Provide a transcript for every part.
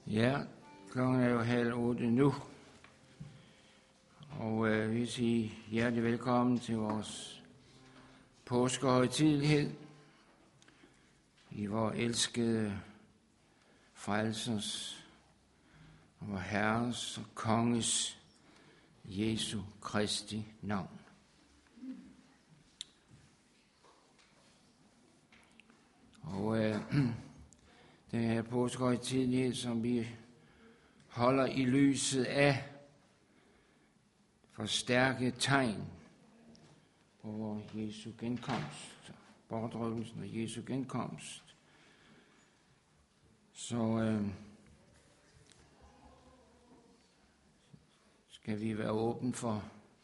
Ja, klokken er jo 7:30 nu, og vi siger hjertelig velkommen til vores påskehøjtidelighed i vores elskede frelsers og vor Herres og Konges Jesu Kristi navn. Og den her påskehøjtidelighed, som vi holder i lyset af forstærket tegn på Jesu genkomst, bortrykkelsen af Jesu genkomst, så skal vi være åbne for,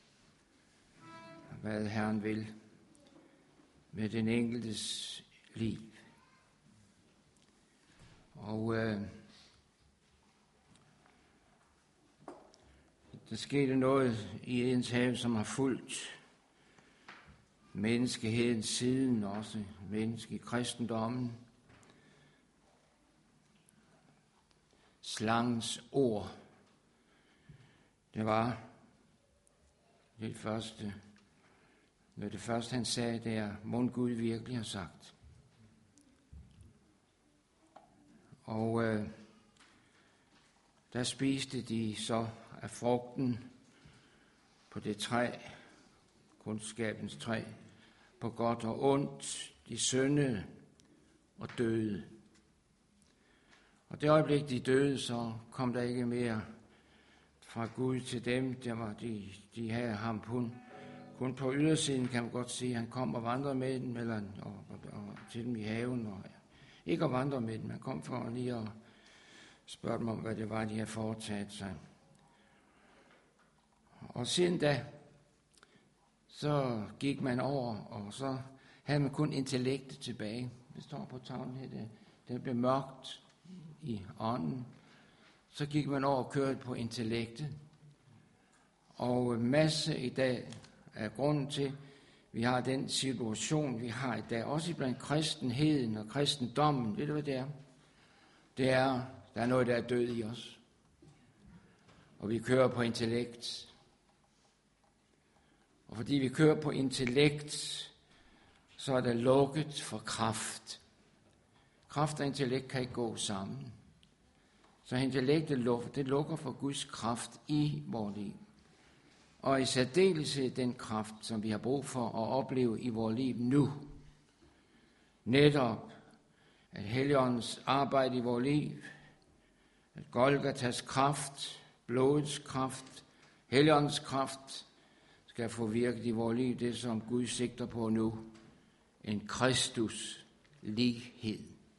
hvad Herren vil med den enkeltes liv. Og der skete noget i Edens have, som har fulgt menneskeheden siden, også menneske i kristendommen. Slangens ord, det var det første han sagde, det er, mon Gud virkelig har sagt. Og der spiste de så af frugten på det træ, kundskabens træ, på godt og ondt. De syndede og døde. Og det øjeblik, de døde, så kom der ikke mere fra Gud til dem. Der var de havde ham kun på ydersiden, kan man godt sige. Han kom og vandrede med dem, og til dem i haven. Og ikke at vandre med dem, han kom for lige at spørge dem om, hvad det var, de havde foretaget sig. Og siden da, så gik man over, og så havde man kun intellektet tilbage. Det står på tavlen her, det blev mørkt i ånden. Så gik man over og kørte på intellektet. Og masse i dag er grunden til, vi har den situation, vi har i dag, også blandt kristenheden og kristendommen. Ved du, hvad det er? Det er, der er noget, der er død i os. Og vi kører på intellekt. Og fordi vi kører på intellekt, så er der lukket for kraft. Kraft og intellekt kan ikke gå sammen. Så intellektet lukker for Guds kraft i vores liv. Og i særdeleshed den kraft, som vi har brug for at opleve i vores liv nu. Netop at Helligåndens arbejde i vores liv, at Golgatas kraft, blodets kraft, Helligåndens kraft, skal få virket i vores liv, det som Gud sigter på nu, en Kristus lighed.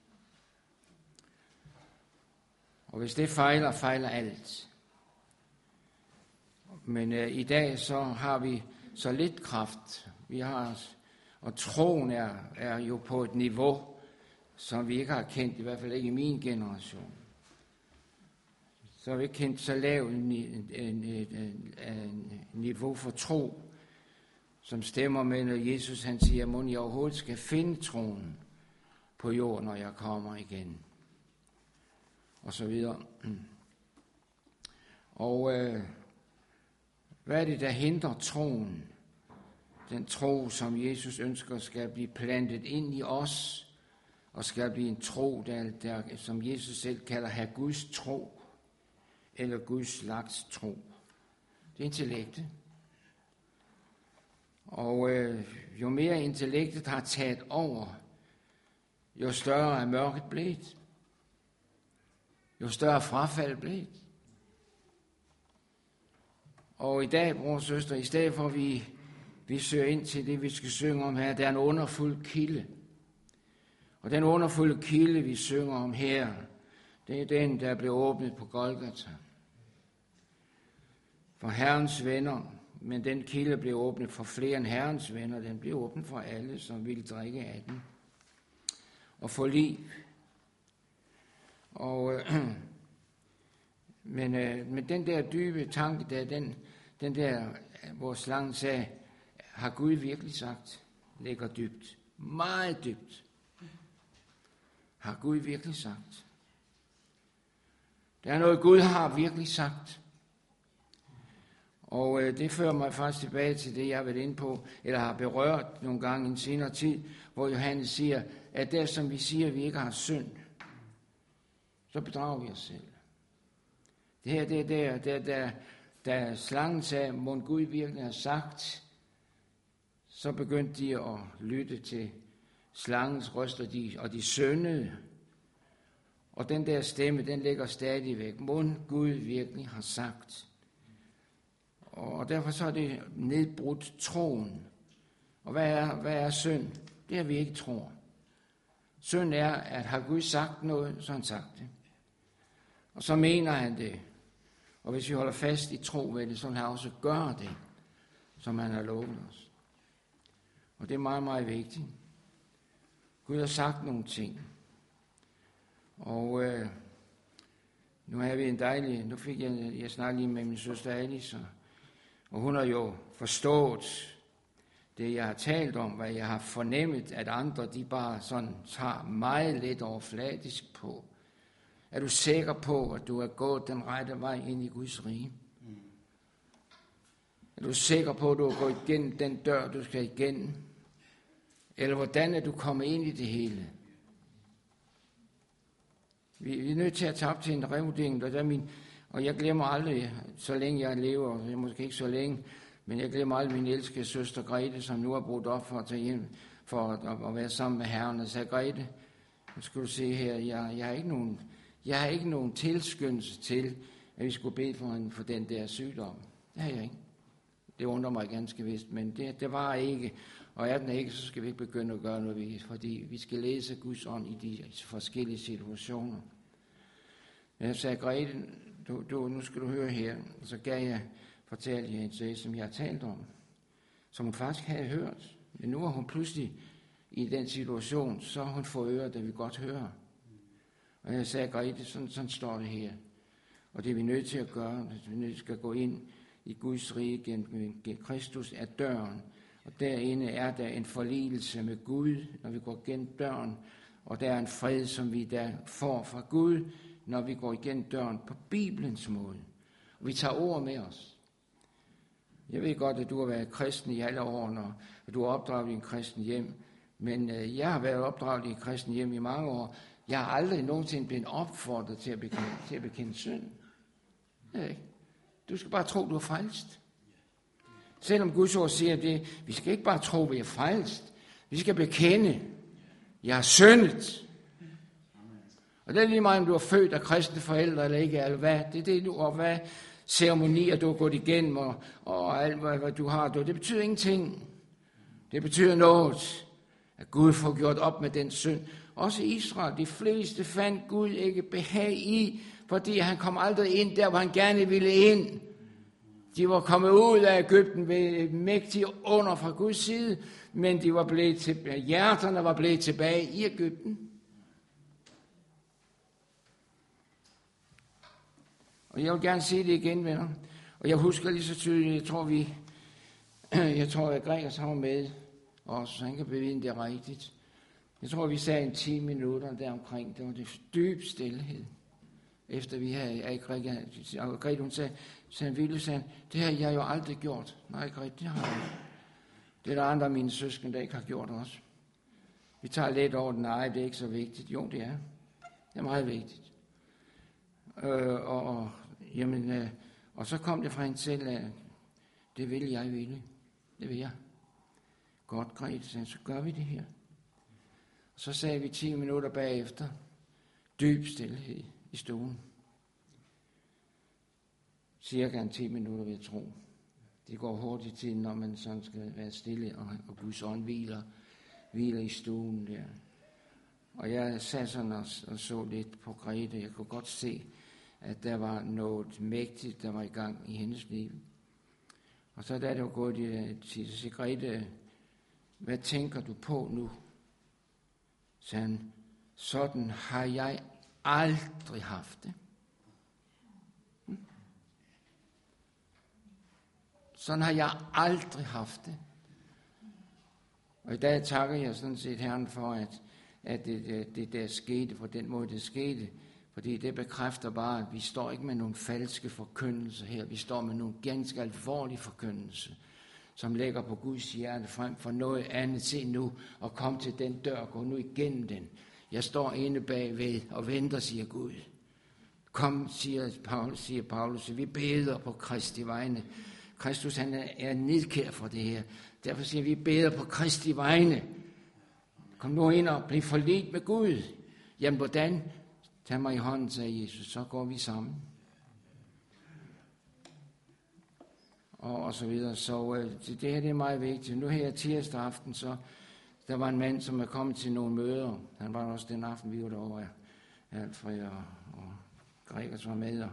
Og hvis det fejler alt. Men i dag så har vi så lidt kraft. Vi har, og troen er jo på et niveau, som vi ikke har kendt, i hvert fald ikke i min generation. Så har vi ikke kendt så lavt en niveau for tro, som stemmer med, når Jesus han siger, at jeg overhovedet skal finde troen på jorden, når jeg kommer igen. Og så videre. Og hvad er det, der hindrer troen? Den tro, som Jesus ønsker, skal blive plantet ind i os, og skal blive en tro, der som Jesus selv kalder her Guds tro, eller Guds slags tro. Det er intellektet. Og jo mere intellektet har taget over, jo større er mørket blevet. Jo større frafald blevet. Og i dag, bror og søster, i stedet for at vi søger ind til det, vi skal synge om her, der er en underfuld kilde. Og den underfulde kilde, vi synger om her, det er den, der blev åbnet på Golgata. For Herrens venner, men den kilde blev åbnet for flere end Herrens venner. Den blev åbnet for alle, som ville drikke af den. Og få liv. Og men den der dybe tanke, den der, hvor slangen sagde, har Gud virkelig sagt, ligger dybt. Meget dybt. Har Gud virkelig sagt. Der er noget, Gud har virkelig sagt. Og det fører mig faktisk tilbage til det, jeg har været inde på, eller har berørt nogle gange i en senere tid, hvor Johannes siger, at der som vi siger, at vi ikke har synd, så bedrager vi os selv. Det her, det er da slangen sagde, må Gud virkelig har sagt, så begyndte de at lytte til slangens røst, og de syndede. Og den der stemme, den ligger stadigvæk. Må Gud virkelig har sagt. Og derfor så er det nedbrudt troen. Og hvad er synd? Det er, vi ikke tror. Synd er, at har Gud sagt noget, så har han sagt det. Og så mener han det. Og hvis vi holder fast i tro ved det, så vil han også gøre det, som han har lovet os. Og det er meget, meget vigtigt. Gud har sagt nogle ting. Og nu har vi en dejlig, nu fik jeg snakket lige med min søster Alice, og hun har jo forstået det, jeg har talt om, hvad jeg har fornemmet, at andre, de bare sådan tager meget lidt overfladisk på. Er du sikker på, at du er gået den rette vej ind i Guds rige? Er du sikker på, at du har gået igennem den dør, du skal igennem? Eller hvordan er du kommet ind i det hele? Vi er nødt til at tage op til en revurdering, og jeg glemmer aldrig, så længe jeg lever, jeg måske ikke så længe, men jeg glemmer aldrig min elskede søster Grete, som nu er brugt op for at tage hjem, for at være sammen med Herren, og sagde, Grete, nu skal du se her, jeg har ikke nogen tilskyndelse til, at vi skulle bede for den der sygdom. Det har jeg ikke. Det undrer mig ganske vist, men det var ikke. Og er den ikke, så skal vi ikke begynde at gøre noget, fordi vi skal læse Guds ånd i de forskellige situationer. Jeg sagde, Grete, nu skal du høre her. Og så gav jeg fortalt jer en sag, som jeg har talt om, som hun faktisk havde hørt. Men nu er hun pludselig i den situation, så hun får ører, der vi godt hører. Og jeg sagde, Grete, sådan står det her. Og det er vi nødt til at gøre, at vi nødt til at gå ind i Guds rige gennem Kristus er døren. Og derinde er der en forligelse med Gud, når vi går gennem døren. Og der er en fred, som vi der får fra Gud, når vi går igennem døren på Bibelens måde. Og vi tager ord med os. Jeg ved godt, at du har været kristen i alle årene, og du har opdraget i en kristen hjem. Men jeg har været opdraget i en kristen hjem i mange år. Jeg har aldrig nogensinde blevet opfordret til at bekende synd. Du skal bare tro, du er frelst. Selvom Guds ord siger det, vi skal ikke bare tro, vi er frelst. Vi skal bekende, jeg er syndet. Og det er lige meget, om du er født af kristne forældre eller ikke, eller hvad. Det er det, du, og hvad ceremonier du har gået igennem, og alt, hvad du har. Det betyder ingenting. Det betyder noget, at Gud får gjort op med den synd. Også Israel, de fleste fandt Gud ikke behag i, fordi han kom aldrig ind der, hvor han gerne ville ind. De var kommet ud af Egypten ved mægtige under fra Guds side, men hjerterne var blevet tilbage i Egypten. Og jeg vil gerne sige det igen, venner. Og jeg husker lige så tydeligt, jeg tror, at Gregers har med os, han kan bevidne det rigtigt. Jeg tror, vi sagde en 10 minutter deromkring. Det var det dyb stillhed. Efter vi havde Grete, hun sagde, det har jeg jo aldrig gjort. Nej, Grete, det har jeg ikke. Det er der andre af mine søskende, der ikke har gjort også. Vi tager lidt over den, nej, det er ikke så vigtigt. Jo, det er. Det er meget vigtigt. Og så kom det fra hende selv, at det vil jeg ville. Det vil jeg. Godt, Grete, så gør vi det her. Og så sagde vi 10 minutter bagefter, dyb stillhed i stuen. Cirka en 10 minutter vil jeg tro. Det går hurtigt til, når man sådan skal være stille, og Guds ånd hviler i stuen der. Og jeg sad sådan og så lidt på Grete. Jeg kunne godt se, at der var noget mægtigt, der var i gang i hendes liv. Og så da det var gået til, så siger Grete, hvad tænker du på nu? Så han, sådan har jeg aldrig haft det. Sådan har jeg aldrig haft det. Og i dag takker jeg sådan set Herren for, at det der skete, på den måde det skete. Fordi det bekræfter bare, at vi står ikke med nogle falske forkyndelser her. Vi står med nogle ganske alvorlige forkyndelser, som lægger på Guds hjerte frem for noget andet. Se nu og kom til den dør, gå nu igennem den. Jeg står inde bagved og venter, siger Gud. Kom, siger Paulus, vi beder på Kristi vegne. Kristus, han er nidkær for det her. Derfor siger vi beder på Kristi vegne. Kom nu ind og bliv forligt med Gud. Jamen, hvordan? Tag mig i hånden, sagde Jesus, så går vi sammen. Og så videre. Så det her det er meget vigtigt. Nu her tirsdag aften, så der var en mand, som er kommet til nogle møder. Han var også den aften, vi var derovre. Alfred og Gregers var med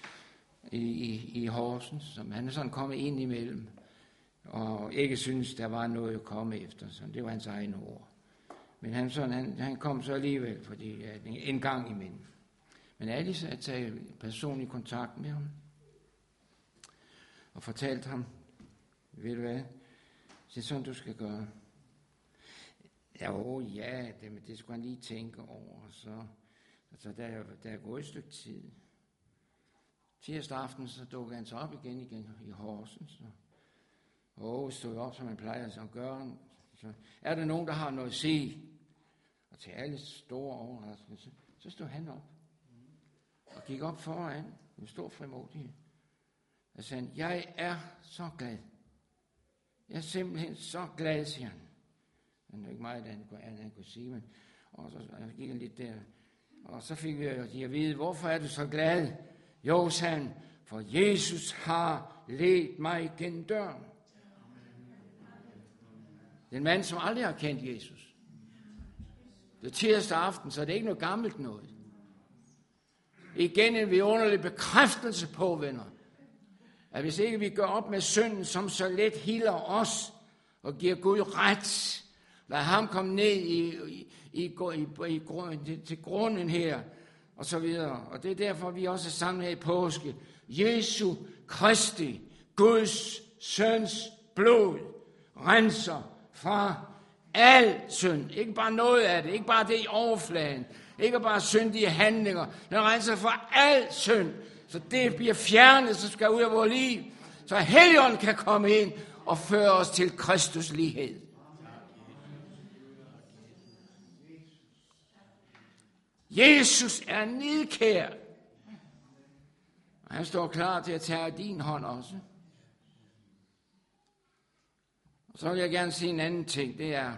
i Horsens. Så han er sådan kommet ind imellem. Og ikke synes, der var noget at komme efter. Så det var hans egne ord. Men han kom så alligevel, fordi en gang imellem. Men Alice havde taget personlig kontakt med ham. Og fortalte ham, ved du hvad, det er sådan, du skal gøre. Ja, det skulle han lige tænke over. Så der er gået et stykke tid. Tirsdag aften, så dukkede han sig op igen i Horsens. Og stod op, som han plejer at gøre. Så er der nogen, der har noget at sige? Og til alle store overraskelser, så stod han op. Og gik op foran med stor frimodighed. Og sagde, jeg er så glad. Jeg er simpelthen så glad, siger han. Det er ikke meget, han kunne sige, men og så gik han lidt der. Og så fik vi at vide, hvorfor er du så glad? Jo, sagde han, for Jesus har ledt mig gennem døren. Den mand, som aldrig har kendt Jesus. Det er tirsdag aften, så det er ikke noget gammelt noget. Igen en vidunderlig bekræftelse på, venner, at hvis ikke vi gør op med synden, som så let hilder os og giver Gud ret, lad ham komme ned til grunden her, og så videre. Og det er derfor, vi også er sammen her i påske. Jesu Kristi, Guds søns blod, renser fra al synd. Ikke bare noget af det, ikke bare det i overfladen, ikke bare syndige handlinger. Den renser fra al synd, så det bliver fjernet, så skal ud af vores liv, så Helligånden kan komme ind og føre os til Kristus lighed. Jesus er nidkær. Og han står klar til at tage din hånd også. Og så vil jeg gerne sige en anden ting. Det er,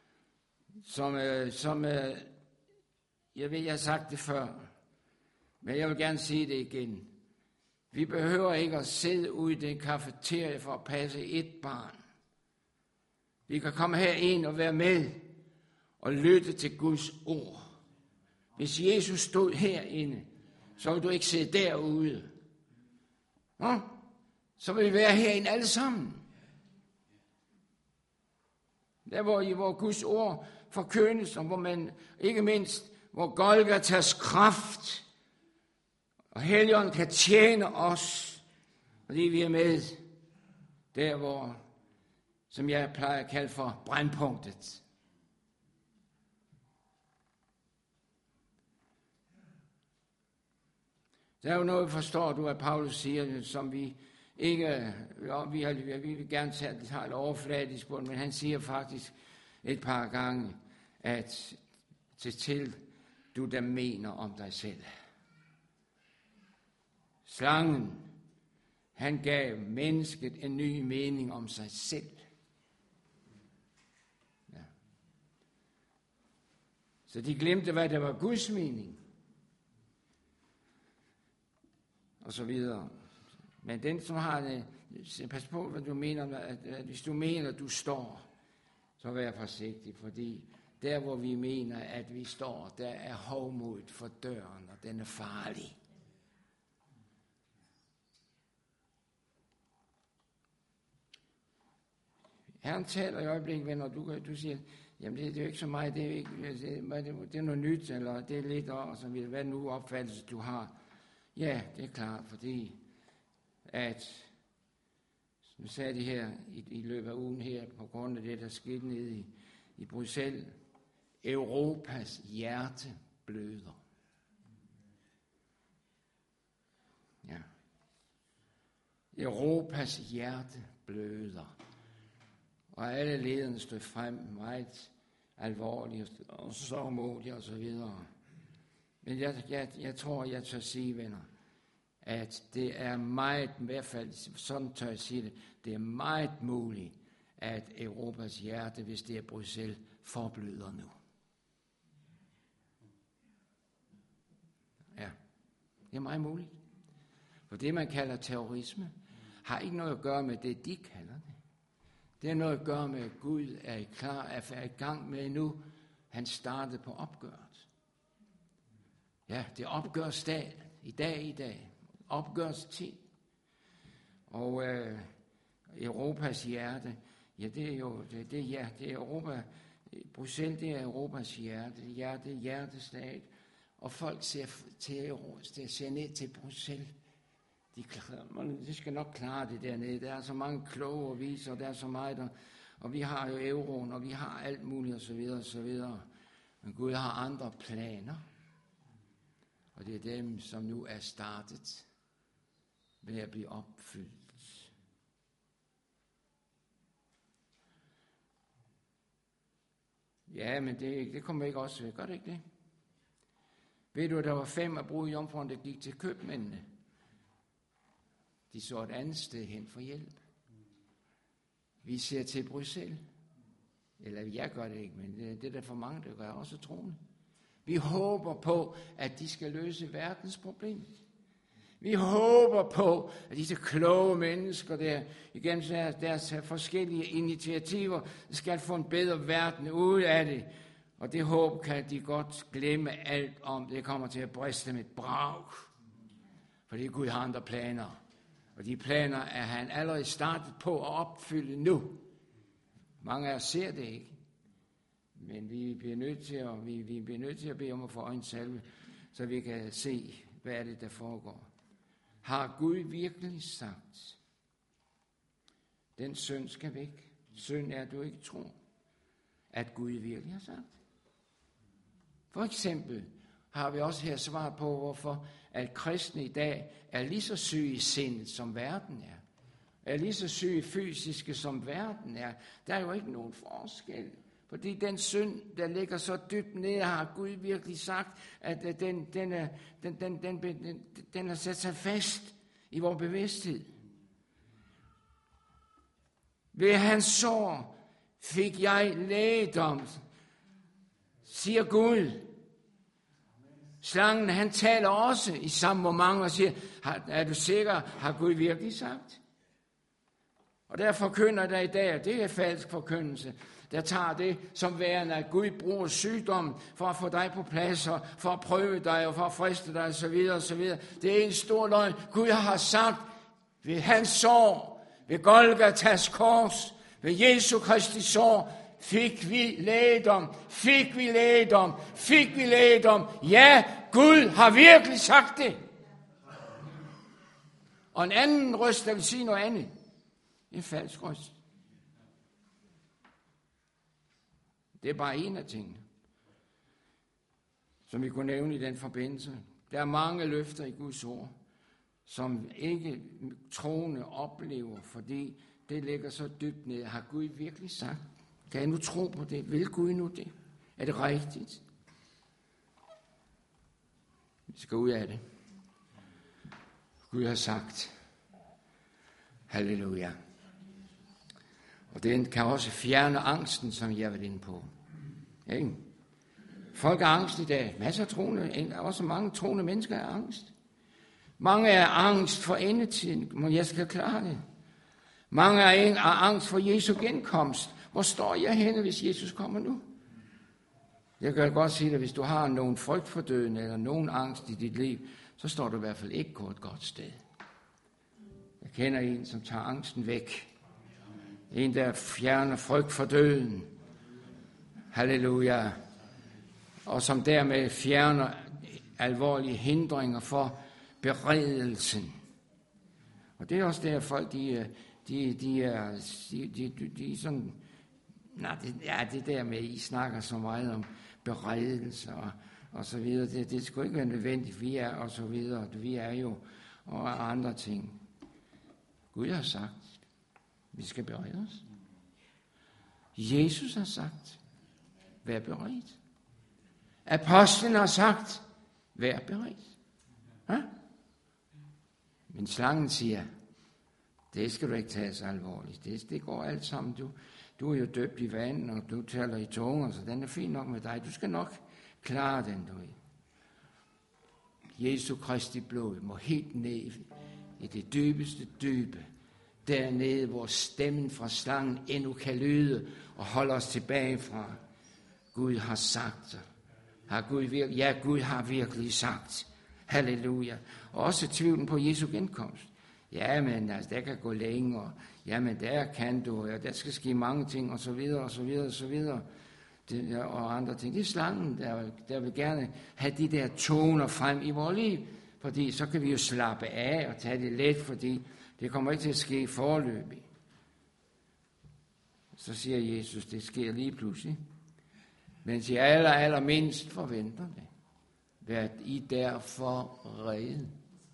som jeg ved, jeg har sagt det før, men jeg vil gerne sige det igen. Vi behøver ikke at sidde ude i den kafeterie for at passe et barn. Vi kan komme herind og være med og lytte til Guds ord. Hvis Jesus stod herinde, så vil du ikke sidde derude. Nå? Så vil vi være herinde alle sammen. Der hvor Guds ord forkyndes, og hvor man ikke mindst, hvor Golgatas kraft og Helligånden kan tjene os, fordi vi er med der, hvor, som jeg plejer at kalde for brandpunktet. Der er jo noget, forstår du, at Paulus siger, som vi ikke, vi vil gerne tage lidt overfladisk på, men han siger faktisk et par gange, at til du der mener om dig selv. Slangen, han gav mennesket en ny mening om sig selv. Ja. Så de glemte, hvad der var Guds mening. Og så videre. Men den, som har det, pas på, hvad du mener, at hvis du mener, at du står, så vær forsigtig, fordi der, hvor vi mener, at vi står, der er hovmodet for døren, og den er farlig. Herren taler i øjeblikket, venner, du siger, jamen det er jo ikke så meget, det er noget nyt, eller det er lidt, og så videre, hvad nu opfattelse du har. Ja, det er klart, fordi at, som sagde det her i løbet af ugen her, på grund af det, der skete nede i Bruxelles, Europas hjerte bløder. Europas hjerte bløder. Og alle lederne stod frem meget alvorlige og sørgmodige og så videre. Men jeg tror, jeg tør sige, venner, at det er meget, i hvert fald sådan tør jeg sige det, det er meget muligt, at Europas hjerte, hvis det er Bruxelles, forbløder nu. Ja, det er meget muligt. For det, man kalder terrorisme, har ikke noget at gøre med det, de kalder det. Det har noget at gøre med, at Gud er i gang med nu. Han startede på opgøret. Ja, det opgørs dag. I dag. Opgørs tid. Og Europas hjerte, ja, det er jo, det er Europa. Bruxelles, det er Europas hjerte. Hjertestat. Og folk ser ned til Bruxelles. De skal nok klare det dernede. Der er så mange kloge og viser, der er så meget, og vi har jo euroen, og vi har alt muligt, og så videre, og så videre. Men Gud har andre planer, og det er dem, som nu er startet ved at blive opfyldt. Ja, men det kommer ikke også ved. Gør det ikke det? Ved du, at der var 5 af brudjomfruerne, der gik til købmændene? De så et andet sted hen for hjælp. Vi ser til Bruxelles. Eller jeg gør det ikke, men det er der for mange, der gør også troende. Vi håber på, at de skal løse verdens problem. Vi håber på, at disse kloge mennesker, der igennem deres forskellige initiativer, skal få en bedre verden ud af det. Og det håb kan de godt glemme alt om. Det kommer til at briste med et brag. Fordi Gud har andre planer. Og de planer er han allerede startet på at opfylde nu. Mange af os ser det ikke. Men vi bliver nødt til at bede om at få øjensalve, så vi kan se, hvad er det, der foregår. Har Gud virkelig sagt, den synd skal væk? Synd er, du ikke tror, at Gud virkelig har sagt. For eksempel har vi også her svar på, hvorfor at kristne i dag er lige så syge i sindet, som verden er. Er lige så syge fysiske, som verden er. Der er jo ikke nogen forskel. Fordi den synd, der ligger så dybt nede, har Gud virkelig sagt, at den har sat sig fast i vores bevidsthed. Ved hans sår fik jeg lægedom, siger Gud. Slangen, han taler også i samme moment og siger, er du sikker, har Gud virkelig sagt? Og der forkynder der i dag, det er falsk forkyndelse, der tager det som værende, at Gud bruger sygdom for at få dig på plads, og for at prøve dig, og for at friste dig, og så videre. Det er en stor løgn. Gud har sagt, ved hans sår, ved Golgatas kors, ved Jesu Kristi sår, fik vi lægedom. Ja, Gud har virkelig sagt det. Og en anden røst, der vil sige noget andet, en falsk røst. Det er bare en af tingene, som vi kunne nævne i den forbindelse. Der er mange løfter i Guds ord, som ikke troende oplever, fordi det ligger så dybt ned. Har Gud virkelig sagt? Kan jeg nu tro på det? Vil Gud nu det? Er det rigtigt? Vi skal ud af det. Gud har sagt. Halleluja. Og den kan også fjerne angsten, som jeg har været inde på. Ikke? Folk er angst i dag. Masser af troende, også mange troende mennesker er angst. Mange er angst for endetiden, men jeg skal klare det. Mange er angst for Jesu genkomst. Hvor står jeg henne, hvis Jesus kommer nu? Jeg kan godt sige dig, hvis du har nogen frygt for døden, eller nogen angst i dit liv, så står du i hvert fald ikke på et godt sted. Jeg kender en, som tager angsten væk. En, der fjerner frygt for døden. Halleluja. Og som dermed fjerner alvorlige hindringer for beredelsen. Og det er også der, folk, de er sådan, det der med, I snakker så meget om beredelse og så videre. Det skulle ikke være nødvendigt, vi er og så videre. Vi er jo, og andre ting. Gud har sagt, vi skal berede os. Jesus har sagt, vær beredt. Apostlen har sagt, vær beredt. Ja? Men slangen siger, det skal du ikke tage så alvorligt. Det går alt sammen. Du er jo døbt i vand, og du taler i tunger, så den er fin nok med dig. Du skal nok klare den, du ved. Jesu Kristi blod må helt ned i det dybeste dybe, dernede, hvor stemmen fra slangen endnu kan lyde og holde os tilbage fra. Gud har sagt, Gud har virkelig sagt. Halleluja. Og også tvivlen på Jesu genkomst. Jamen, altså, der kan gå længere. Jamen, der kan du, og der skal ske mange ting, og så videre, og så videre, og så videre. Og andre ting. Det er slangen, der vil gerne have de der toner frem i vores liv. Fordi så kan vi jo slappe af og tage det let, fordi det kommer ikke til at ske foreløbig. Så siger Jesus, det sker lige pludselig. Mens I allermindst forventer det. Vær I derfor redde.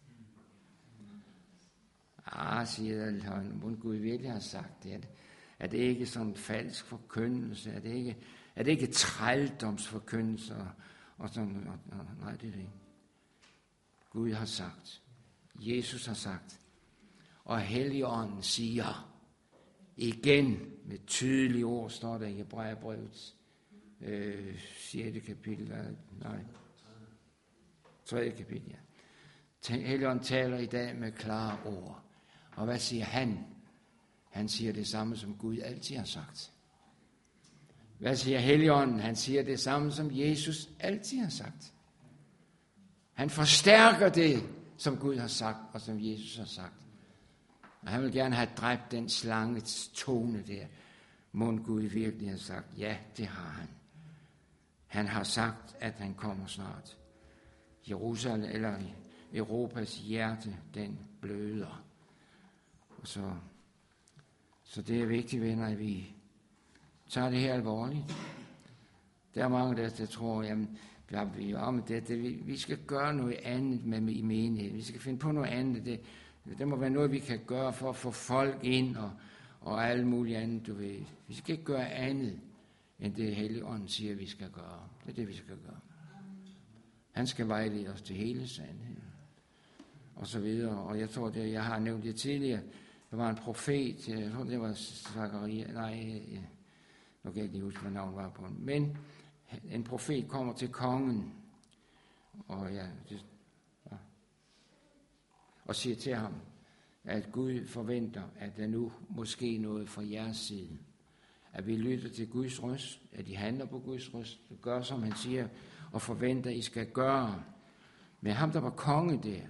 Siger jeg, Gud virkelig har sagt det. Er det ikke sådan en falsk forkyndelse? Er det ikke trældomsforkyndelse? Og sådan, nej, det er det ikke. Gud har sagt. Jesus har sagt. Og Helligånden siger igen med tydelige ord, står der i Hebræerbrevets 6. kapitel. Nej. 3. kapitel, ja. Helligånden taler i dag med klare ord. Og hvad siger han? Han siger det samme, som Gud altid har sagt. Hvad siger Helligånden? Han siger det samme, som Jesus altid har sagt. Han forstærker det, som Gud har sagt, og som Jesus har sagt. Og han vil gerne have dræbt den slanges tone der. Må Gud virkelig har sagt, ja, det har han. Han har sagt, at han kommer snart. Jerusalem, eller Europas hjerte, den bløder. Og så det er vigtigt, venner, at vi tager det her alvorligt. Der er mange, der tror, jamen, vi skal gøre noget andet med i menigheden. Vi skal finde på noget andet. Det må være noget, vi kan gøre for at få folk ind og alt muligt andet, du ved. Vi skal ikke gøre andet, end det Helligånden siger, vi skal gøre. Det er det, vi skal gøre. Han skal vejlede os til hele sandheden. Og så videre. Og jeg tror, jeg har nævnt det tidligere. Der var en profet, jeg tror, det var Zakaria. Nej, nu kan jeg ikke lige huske, hvad navnet var på den. Men en profet kommer til kongen, og siger til ham, at Gud forventer, at der nu måske noget fra jeres side. At vi lytter til Guds røst, at I handler på Guds røst, gør som han siger, og forventer, I skal gøre. Men ham, der var konge der,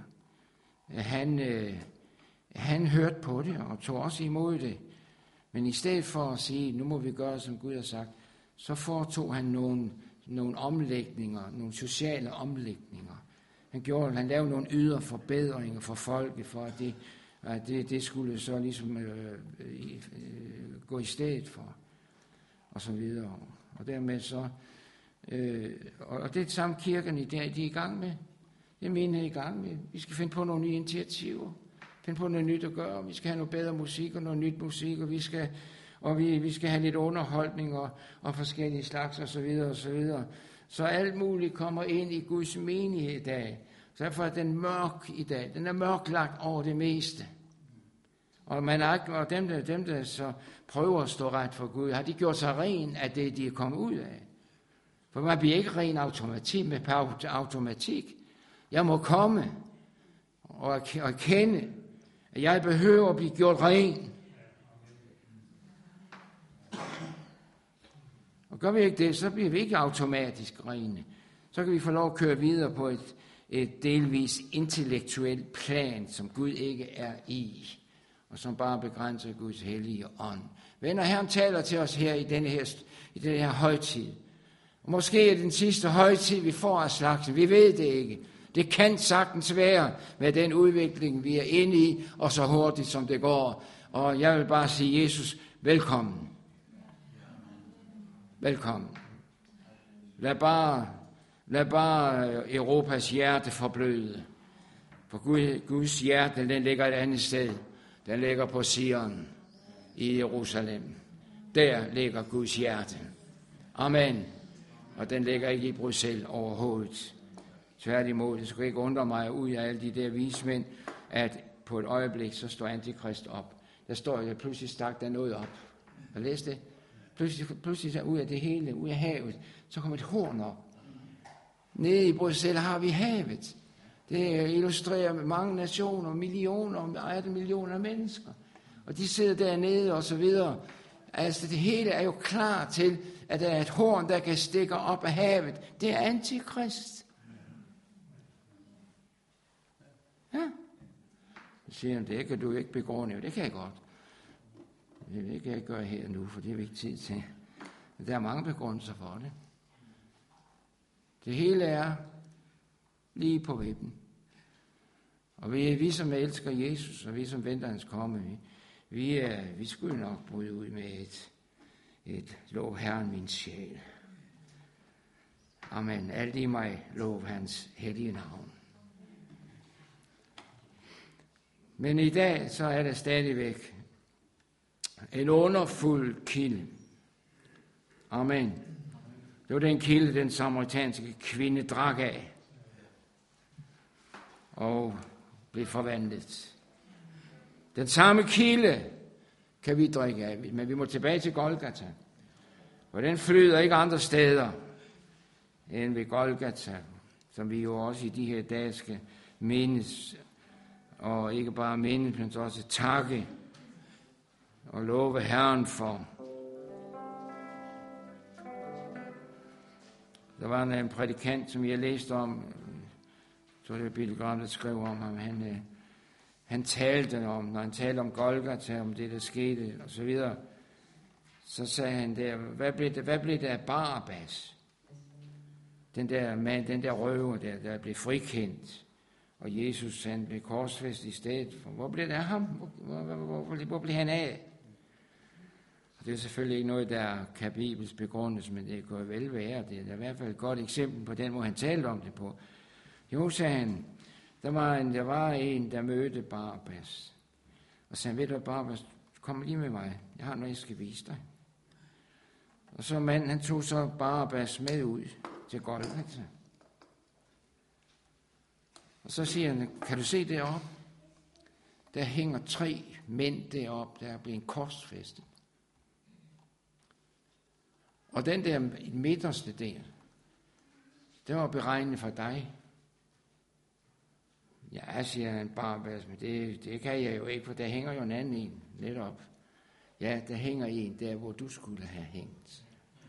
han hørte på det, og tog også imod det. Men i stedet for at sige, nu må vi gøre, som Gud har sagt, så foretog han nogle omlægninger, nogle sociale omlægninger. Han lavede nogle ydre forbedringer for folket, for at det skulle så ligesom gå i stedet for, og så videre. Og dermed så, og det er det samme kirkerne, de er i gang med. Det mener jeg i gang med. Vi skal finde på nogle nye initiativer, finde på noget nyt at gøre. Vi skal have noget bedre musik og noget nyt musik, og vi skal have lidt underholdning og forskellige slags og så videre og så videre. Så alt muligt kommer ind i Guds menighed i dag. Så derfor er den mørk i dag. Den er mørklagt over det meste. Og dem, der så prøver at stå ret for Gud, har de gjort sig ren af det, de er kommet ud af. For man bliver ikke ren automatik. Jeg må komme og erkende, at jeg behøver at blive gjort ren. Og gør vi ikke det, så bliver vi ikke automatisk rene. Så kan vi få lov at køre videre på et delvis intellektuelt plan, som Gud ikke er i, og som bare begrænser Guds hellige ånd. Venner, Herren taler til os her i den her højtid. Og måske er det den sidste højtid, vi får af slagsen. Vi ved det ikke. Det kan sagtens være med den udvikling, vi er inde i, og så hurtigt som det går. Og jeg vil bare sige, Jesus, velkommen. Velkommen. Lad bare Europas hjerte forbløde. For Guds hjerte, den ligger et andet sted. Den ligger på Sion i Jerusalem. Der ligger Guds hjerte. Amen. Og den ligger ikke i Bruxelles overhovedet. Tværtimod, det skulle ikke undre mig ud af alle de der vismænd, at på et øjeblik, så står Antikrist op. Der står, at pludselig stak der noget op. Og læs det. Pludselig så ud af det hele, ud af havet, så kommer et horn op. Nede i Bruxelles har vi havet. Det illustrerer mange nationer, millioner af mennesker. Og de sidder dernede og så videre. Altså det hele er jo klar til, at der er et horn, der kan stikke op af havet. Det er Antikrist. Ja. Så siger han, det kan du ikke begrunde. Det kan jeg godt. Det kan jeg ikke gøre her nu, for det er ikke tid til. Men der er mange begrundelser for det. Det hele er lige på vippen. Og vi som elsker Jesus, og vi som venter hans komme, vi skulle nok bryde ud med et lov Herren min sjæl. Amen. Alt i mig lov hans hellige navn. Men i dag så er der stadigvæk en underfuld kilde. Amen. Det var den kilde, den samaritanske kvinde drak af. Og blev forvandlet. Den samme kilde kan vi drikke af, men vi må tilbage til Golgata. Og den flyder ikke andre steder end ved Golgata, som vi jo også i de her dage skal mindes, og ikke bare mindes, men også takke og love Herren for. Der var en prædikant, som jeg læste om, så det er Billy Graham, der skrev om ham, han talte om, når han talte om Golgata, om det, der skete, og så videre, så sagde han der, hvad blev det af Barabbas? Den der mand, den der røver der blev frikendt, og Jesus, han blev korsfæstet i stedet for. Hvor blev det af ham? Hvor blev han af? Og det er selvfølgelig ikke noget, der kan bibelsk begrundes, men det kan vel være. Det er i hvert fald et godt eksempel på den måde, han talte om det på. Jo, sagde han, der var en, der mødte Barabbas. Og sagde, ved du, Barabbas, kom lige med mig. Jeg har noget, jeg skal vise dig. Og så manden, han tog så Barabbas med ud til Golgata. Og så siger han, kan du se deroppe? Der hænger 3 mænd deroppe, der er blevet korsfæstet. Og den der midterste der, det var beregnet for dig. Ja, siger han, Barabbas, men det kan jeg jo ikke, for der hænger jo en anden en netop. Ja, der hænger en der, hvor du skulle have hængt.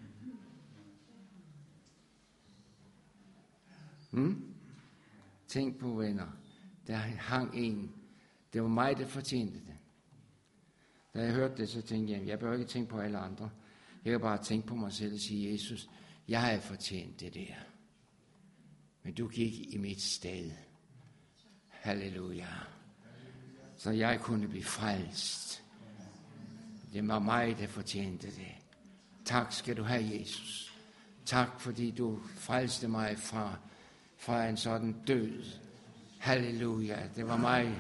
Tænk på, venner, der hang en. Det var mig, der fortjente det. Da jeg hørte det, så tænkte jeg behøver ikke tænke på alle andre. Jeg kan bare tænke på mig selv og sige, Jesus, jeg har fortjent det der. Men du gik i mit sted. Halleluja. Så jeg kunne blive frelst. Det var mig, der fortjente det. Tak skal du have, Jesus. Tak, fordi du frelste mig fra en sådan død. Halleluja. Det var mig.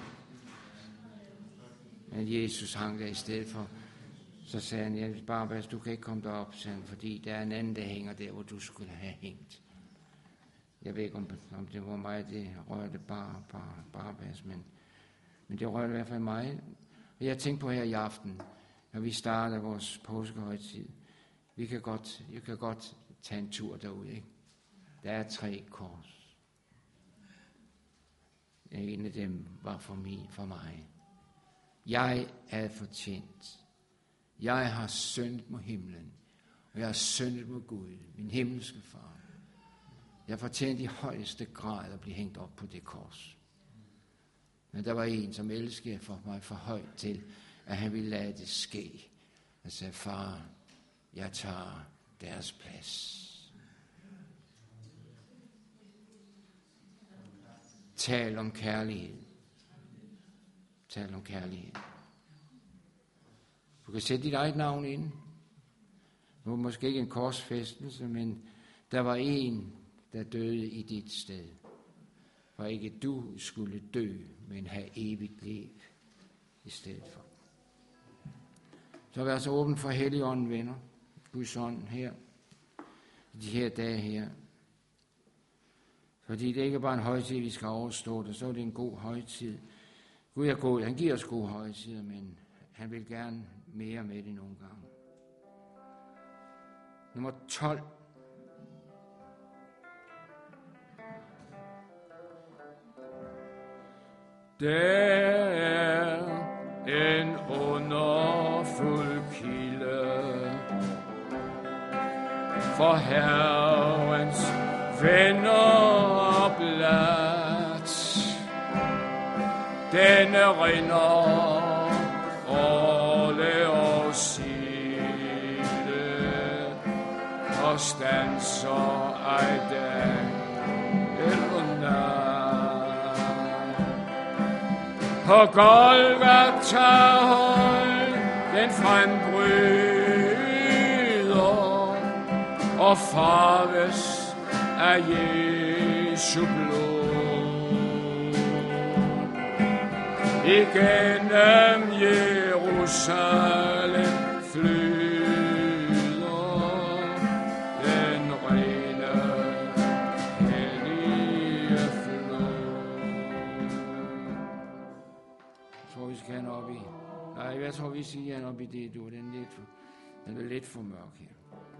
Men Jesus hang der i stedet for. Så sagde han, ja, Barabbas, du kan ikke komme derop, fordi der er en anden, der hænger der, hvor du skulle have hængt. Jeg ved ikke, om det var mig, det rørte Barabbas, men det rørte i hvert fald mig. Og jeg tænkte på her i aften, når vi starter vores påskehøjtid, jeg kan godt tage en tur derude, ikke? Der er 3 kors. En af dem var for mig. Jeg er fortjent. Jeg har syndet mod himlen, og jeg har syndet mod Gud, min himmelske far. Jeg fortjente i højeste grad at blive hængt op på det kors. Men der var en, som elskede for mig for højt til, at han ville lade det ske. Jeg sagde, far, jeg tager deres plads. Tal om kærlighed. Tal om kærlighed. Du kan sætte dit eget navn ind. Nu var måske ikke en korsfæstelse, men der var en, der døde i dit sted. For ikke du skulle dø, men have evigt liv. i stedet for. Så vær så åben for Helligånden, venner. Guds ånd her, de her dage her. Fordi det ikke er bare en højtid, vi skal overstå det, så er det en god højtid. Gud er god, han giver os gode højtider, men han vil gerne mere med det nogle gange. Nummer 12. Der er en underfuld kilde for Herrens venner opladt. Denne rinder årle og sile og standser ej dag eller nat. På Golgata høj den frembryder og farves af Jesu blod. Igennem Jerusalem flyder den rene, hellige flod. Jeg tror, vi skal op i. Nej, jeg tror, vi siger op i det, du. Den er lidt for mørk her.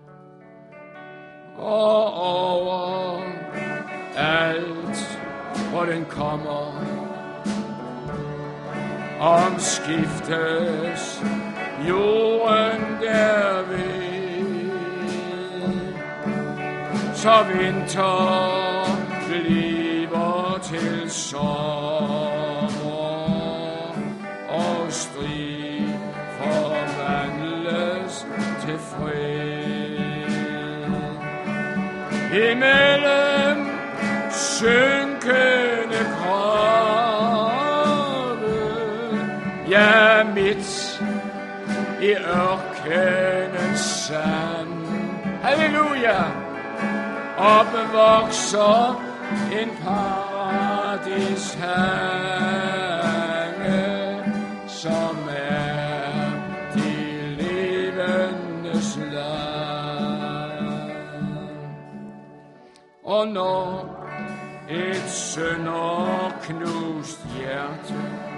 Og over alt, hvor den kommer, omskiftes jorden derved, så vinter bliver til sommer, og strid forvandles til fred. Imellem synkende grave, ja, midt i ørkenens sand, halleluja, opvokser en paradishange, som er de levendes land. Og når et sønderknust hjerte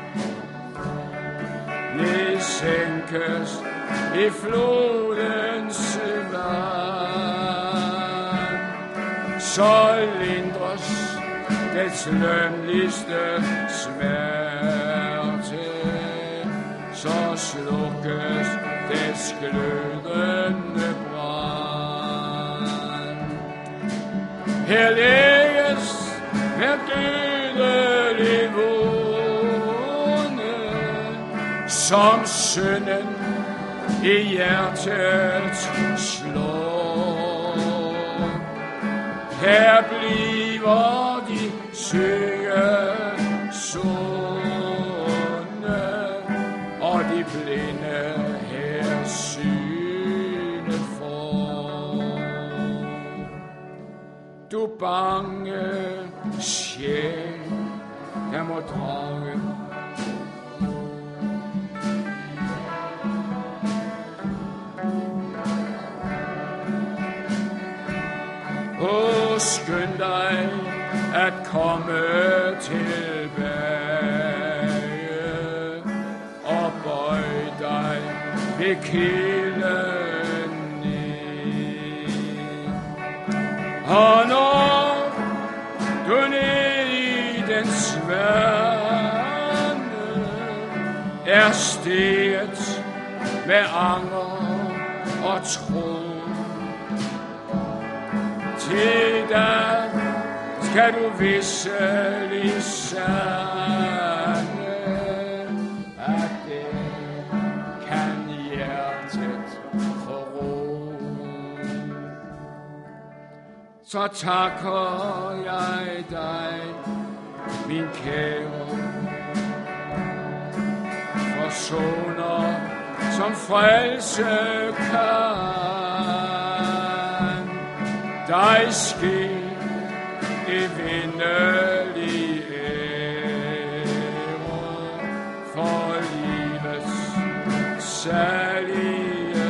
nedsænkes i flodens vand, så lindres dets lønligste smerte, så slukkes dets glødende brand. Her lægges hver dødelig vågne, som synden i hjertet slår. Her bliver de syge sunde, og de blinde her synet får. Du bange sjæl, der må drage og skynd dig at komme tilbage og bøj dig ved kilden ned. Og når du ned i den svane er steget med anger og tro, til dig skal du visselig sande, at det kan hjertet forrå. Så takker jeg dig, min kære, forsoner, som frelse kan. Dig ske evindelig ære for livet. salige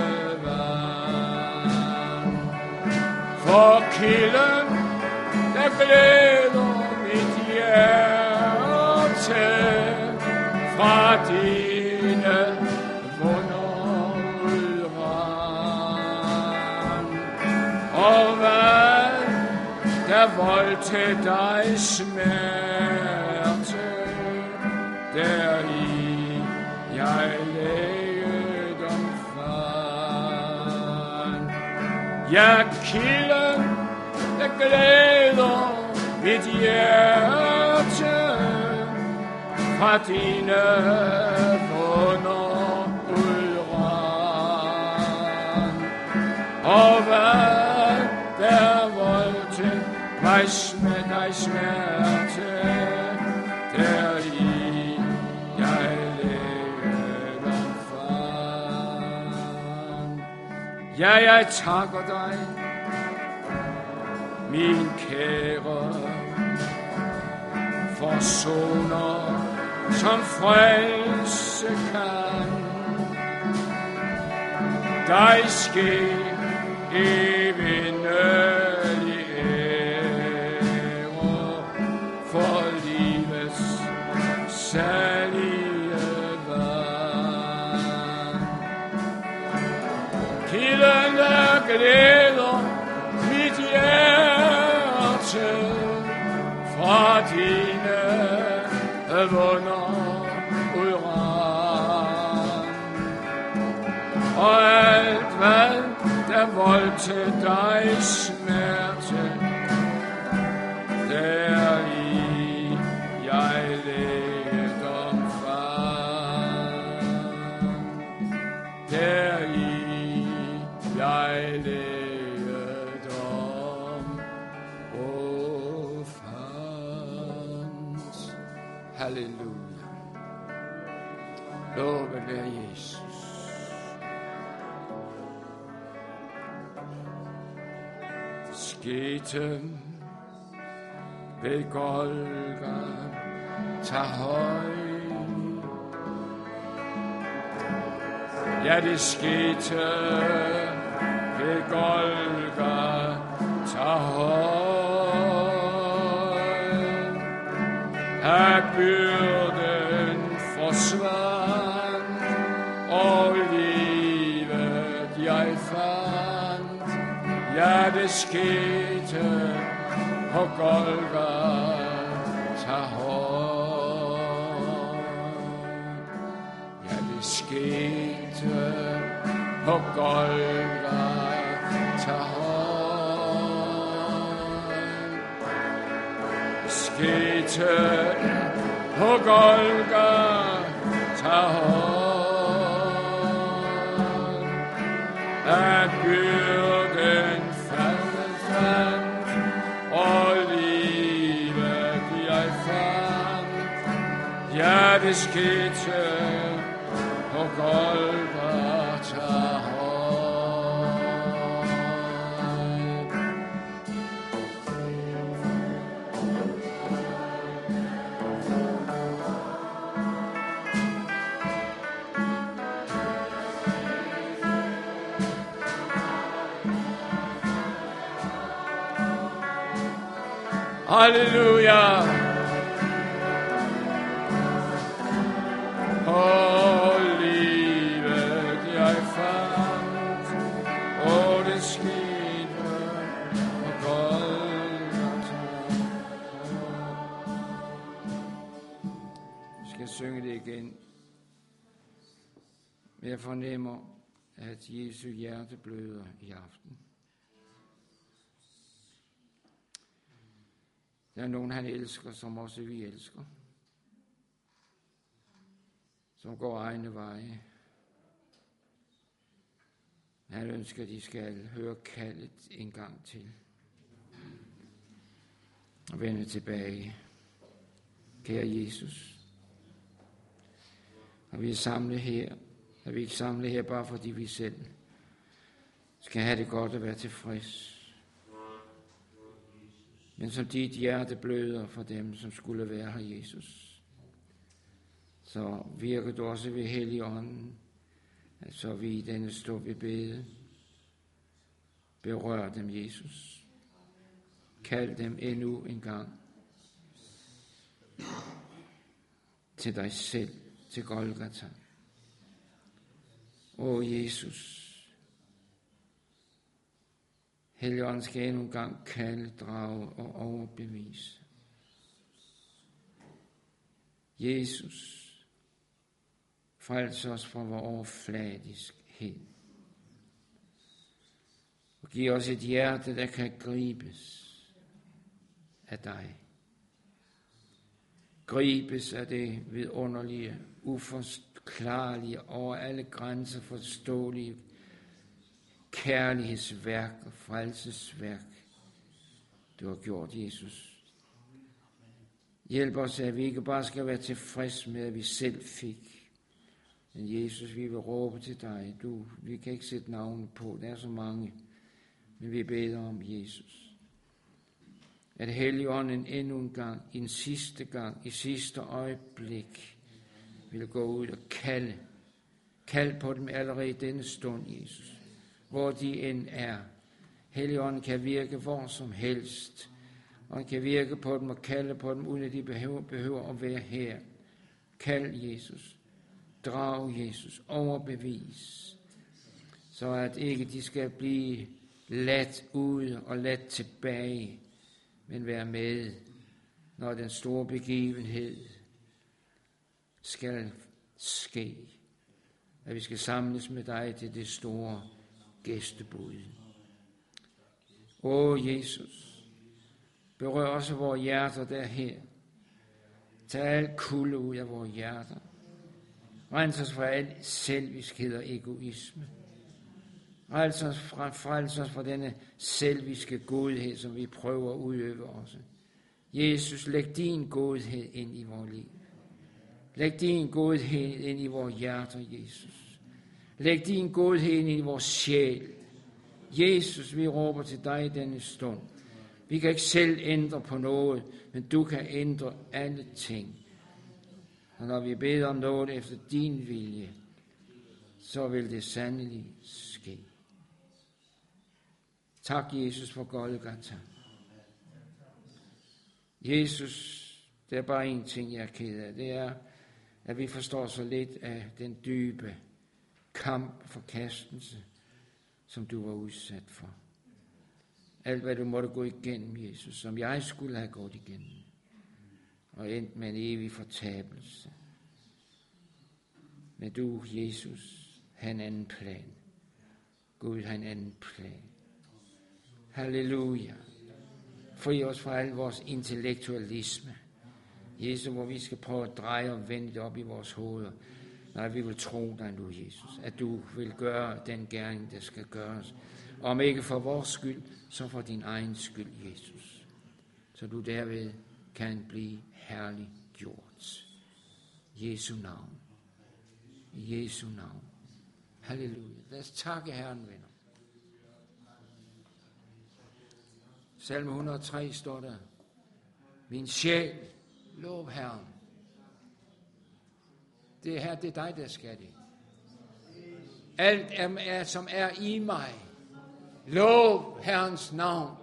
vand. For kilden, der glæder mit hjerte fra dine vunder udrand. Og hvad der voldte dig smerte, deri jeg lægedom fandt. Ja, kilden, der glæder mit hjerte fra dine vunder udrand. Og hvad der voldte mig smerte, deri jeg lægedom fandt. Ja, jeg takker dig, min kære forsoner, som frelse kan. Dig ske evindelig ære for livets salige vand. Kilden, der glæder mit hjerte fra dine vunder udrand. Og alt hvad der voldte dig smerte, deri jeg lægedom fandt. Deri jeg lægedom fandt. Halleluja. Lovet være Jesus. Skete ved Golgata høj. Ja, det skete ved Golgata høj. Her byrden forsvandt, og livet jeg fandt. Ja, det skete på Golgata høj. Ja, det skete på Golgata høj. Det skete på Golgata høj. At byrden faldt fandt, og livet jeg fandt. Ja, det skete på Golgata høj. Halleluja. Og livet jeg fandt, og det skete på Golgata. Vi skal synge det igen. Jeg fornemmer, at Jesu hjerte bløder i aften. Der er nogen, han elsker, som også vi elsker. Som går egne veje. Han ønsker, at de skal høre kaldet en gang til. Og vende tilbage. Kære Jesus. Og vi er samlet her. Og vi er ikke samlet her bare fordi vi selv skal have det godt og være tilfreds. Men som dit hjerte bløder for dem, som skulle være her, Jesus, så virker du også ved Helligånden, Så vi i denne stund vil bede. Berør dem, Jesus. Kald dem endnu en gang til dig selv, til Golgata. Jesus, Helligånden skal endnu en gang kalde, drage og overbevise. Jesus, frels os fra vores overfladiskhed. Og giv os et hjerte, der kan gribes af dig. Gribes af det vidunderlige, uforklarlige, over alle grænser forståelige kærlighedsværk og frelsesværk, du har gjort, Jesus. Hjælp os, at vi ikke bare skal være tilfreds med, at vi selv fik. Men Jesus, vi vil råbe til dig. Vi kan ikke sætte navne på, der er så mange. Men vi beder om Jesus. At Helligånden endnu en gang, en sidste gang, i sidste øjeblik, vil gå ud og kalde. Kald på dem allerede i denne stund, Jesus. Hvor de end er. Helligånden kan virke hvor som helst. Og han kan virke på dem og kalde på dem, uden at de behøver at være her. Kald Jesus. Drag Jesus. Overbevis. Så at ikke de skal blive ladt ud og ladt tilbage, men være med, når den store begivenhed skal ske. At vi skal samles med dig til det store gæstebud. Jesus, berør også vores hjerter der her. Tag al kulde ud af vores hjerter. Rens os fra al selviskhed og egoisme. Frels os fra denne selviske godhed, som vi prøver at udøve også. Jesus, læg din godhed ind i vores liv. Læg din godhed ind i vores hjerter, Jesus. Læg din godhed ind i vores sjæl. Jesus, vi råber til dig i denne stund. Vi kan ikke selv ændre på noget, men du kan ændre alle ting. Og når vi beder om noget efter din vilje, så vil det sandelig ske. Tak, Jesus, for Golgata. Jesus, det er bare en ting, jeg er ked af. Det er, at vi forstår så lidt af den dybe kamp for kastelse, som du var udsat for. Alt, hvad du måtte gå igennem, Jesus, som jeg skulle have gået igennem. Og endt med en evig fortabelse. Men du, Jesus, har en anden plan. Gud har en anden plan. Halleluja. Fri os fra al vores intellektualisme. Jesus, hvor vi skal prøve at dreje og vende det op i vores hoveder. Nej, vi vil tro dig nu, Jesus, at du vil gøre den gerning, der skal gøres. Om ikke for vores skyld, så for din egen skyld, Jesus. Så du derved kan blive herliggjort. Jesu navn. I Jesu navn. Halleluja. Lad os takke Herren, venner. Salme 103 står der. Min sjæl, lov Herren. Det her, det er dig, der skal det. Alt, som er i mig. Lov Herrens navn.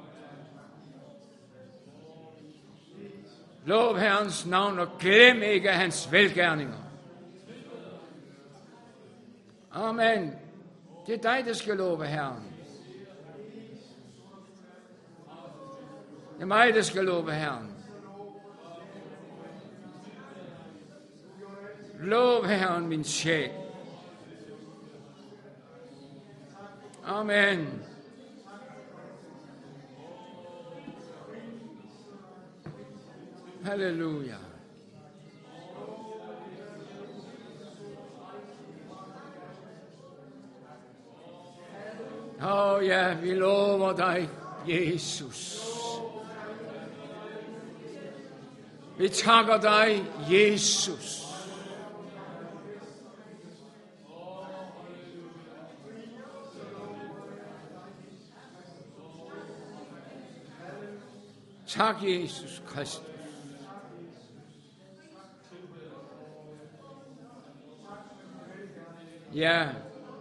Lov Herrens navn, og glem ikke hans velgerninger. Amen. Det er dig, der skal love Herren. Det er mig, der skal love Herren. Lov Herren, min sjæl. Amen. Halleluja. Ja, vi lover dig, Jesus. Vi takker dig, Jesus. Tak, Jesus Kristus. Ja,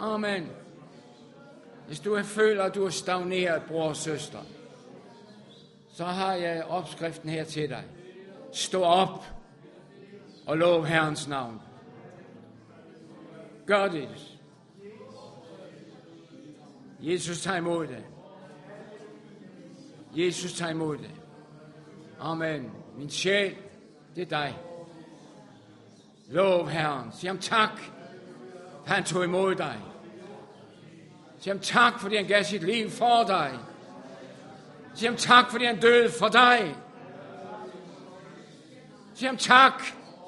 Amen. Hvis du føler, at du er stagneret, bror og søster, så har jeg opskriften her til dig. Stå op og lov Herrens navn. Gør det. Jesus tager imod det. Jesus tager imod det. Amen. Min sjæl, det er dig. Lov Herren. Sig ham tak, han tog imod dig. Sig ham tak, fordi han gav sit liv for dig. Sig ham tak, fordi han døde for dig. Sig ham tak.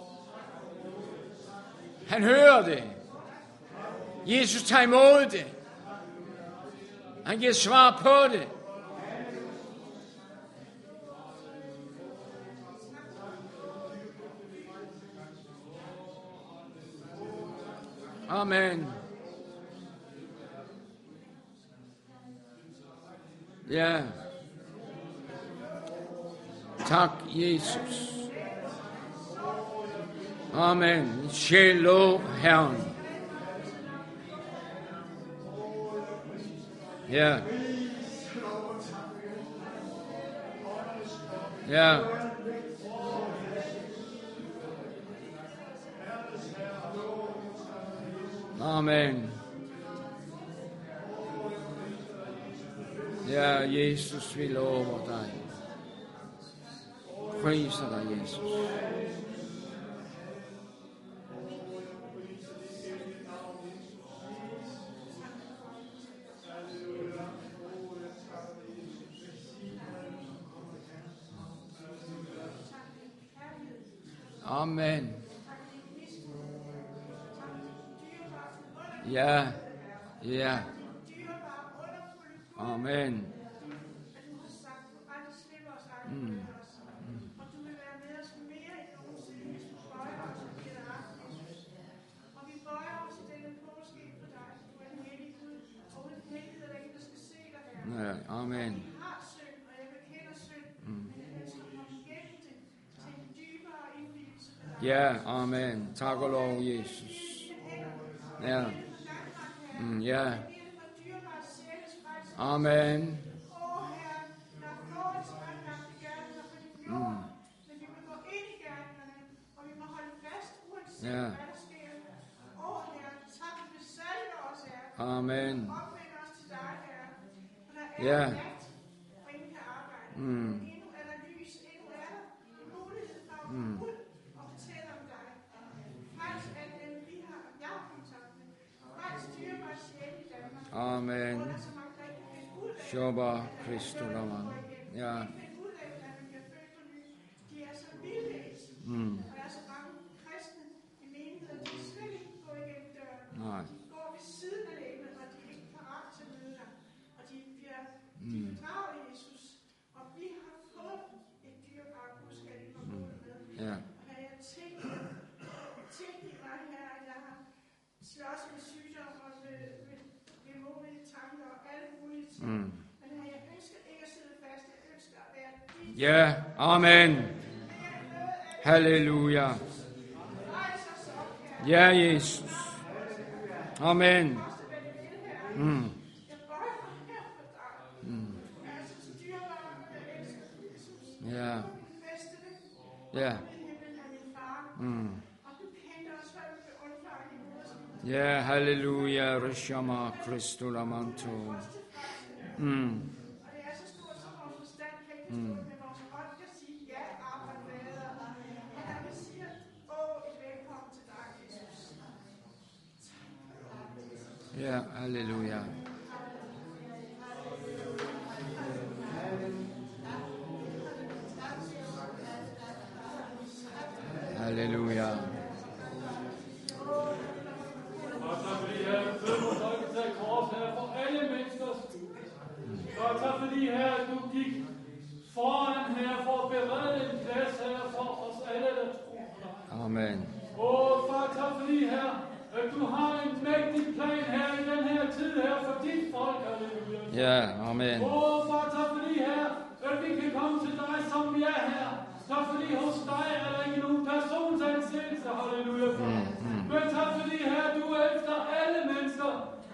Han hører det. Jesus tager imod det. Han giver svar på det. Amen. Ja. Tak, Jesus. Amen. Sjæl lov Herren. Ja. Ja. Amen. Ja, Jesus, vi lover dig. Priser dig, Jesus. Amen. Ja, ja. Amen. Ja, amen. Ja, amen. Tak og lov, Jesus. Ja. Ja. Amen. Ja. Amen. Ja. Amen. Shoba Kristulaman. Ja. Nej. Ja. Ja, amen. Halleluja. Ja, Jesus. Amen. Ja. Ja. Ja, halleluja. Rishama Kristulamanto. Ja, halleluja. Halleluja. Og tak fordi her du gik foran her for at berede en plads her for os alle, der tror på dig. Amen. Og far, tak fordi her, at du har en mægtig plan her i den her tid her for dit folk, halleluja. Ja, amen. Og far, tak fordi her, at vi kan komme til dig, som vi er her. Tak fordi hos dig er der ikke nogen personsansættelse, halleluja. Men tak fordi her, du er efter alle mennesker.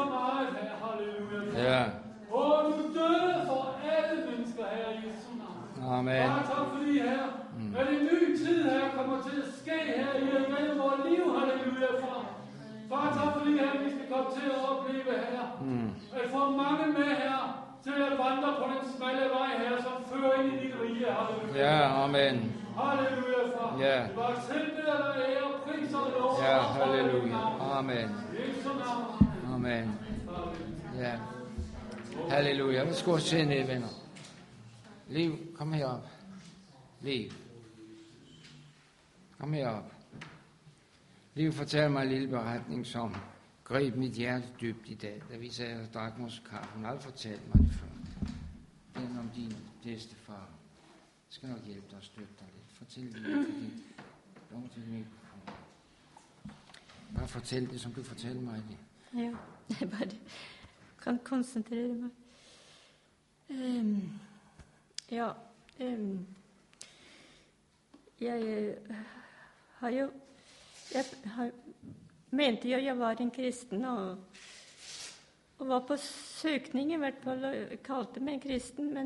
så meget, Herre. Halleluja. Ja. Du døde for alle mennesker, Herre, i Jesu navn. Amen. Far, tak fordi, Herre, at en ny tid, Herre, kommer til at ske her i vores liv. Halleluja, far. Far, tak fordi, Herre, vi skal komme til at opleve, Herre, at få mange med, Herre, til at vandre på den smalle vej, Herre, som fører ind i dit rige. Halleluja. Ja, amen. Halleluja, far. Ja. Det var tilbeder, der ære, pris og lov. Ja, halleluja. Amen. Jesu navn. Amen. Ja. Halleluja. Værsgo at sidde ned, venner. Liv, kom herop. Liv. Kom herop. Liv, fortæl mig en lille beretning, som greb mit hjerte dybt i dag, da vi sad og drak vores kaffe. Hun har aldrig fortalt mig det før. Den om din bedstefar. Jeg skal nok hjælpe dig og støtte dig lidt. Fortæl lige, fordi lov til mikrofon. Bare fortæl det, som du fortæller mig det. Ja, jeg bare kan konsentrere meg. Mente jo jeg var en kristen, og var på søkning i hvert fall, og kalte meg en kristen,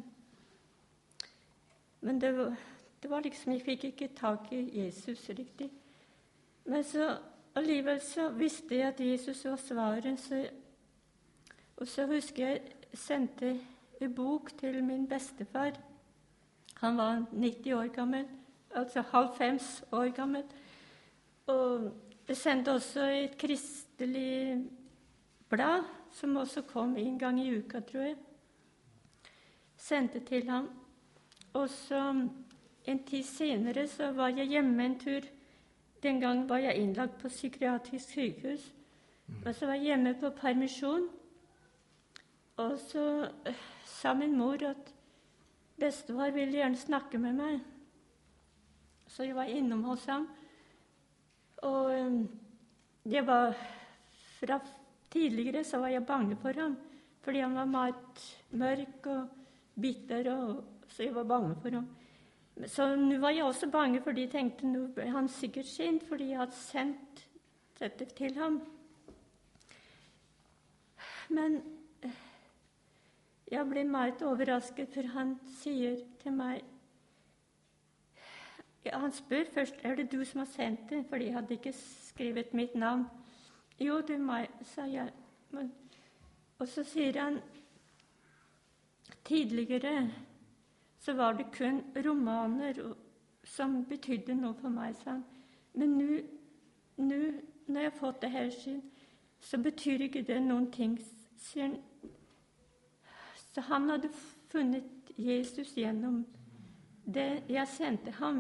men det var liksom, jeg fikk ikke tak i Jesus riktig. Men så alligevel så visste jeg at Jesus var svaret, og så husker jeg sendte en bok til min bestefar. Han var 90 år gammel, altså 90 år gammel, og jeg sendte også et kristelig blad, som også kom en gang i uka, tror jeg. Sendte til ham, og så en tid senere så var jeg hjemme en tur. Den gang var jeg innlagt på psykiatrisk sykehus, og så var jeg hjemme på permisjon. Og så sa min mor at bestefar ville gjerne snakke med meg. Så jeg var innom hos ham. Og jeg var fra tidligere så var jeg bange for ham, fordi han var meget mørk og bitter, så jeg var bange for ham. Så nå var jeg også bange, fordi jeg tenkte nå ble han sikkert sint, fordi jeg hadde sendt dette til ham. Men jeg ble meget overrasket, for han sier til meg, han spør først, er det du som har sendt det? Fordi jeg hadde ikke skrevet mitt navn. Jo, det er meg, sa jeg. Og så sier han, tidligere så var det kun romaner som betydde noe for meg, sa han. Men nå, når jeg har fått det her sin, så betyr ikke det noen ting, sier han. Så han hadde funnet Jesus gjennom det jeg sendte ham.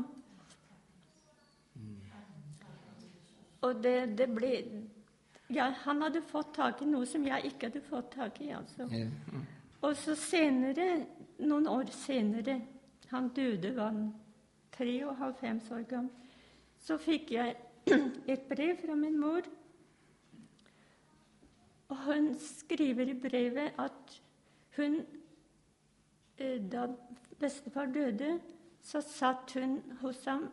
Og det ble, ja, han hadde fått tak i noe som jeg ikke hadde fått tak i, altså. Og så senere, noen år senere, han døde, var han 93 år gammel, så fikk jeg et brev fra min mor, og hun skriver i brevet at hun, da bestefar døde, så satt hun hos ham,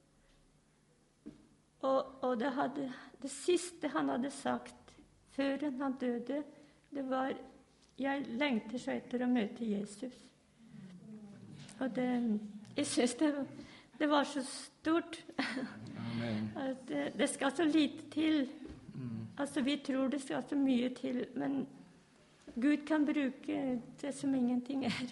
og det siste han hadde sagt før han døde, det var, jeg lengter så etter å møte Jesus. Og jeg synes det var så stort. Amen. At det skal så lite til. Altså, vi tror det skal så mye til, men Gud kan bruke det som ingenting er.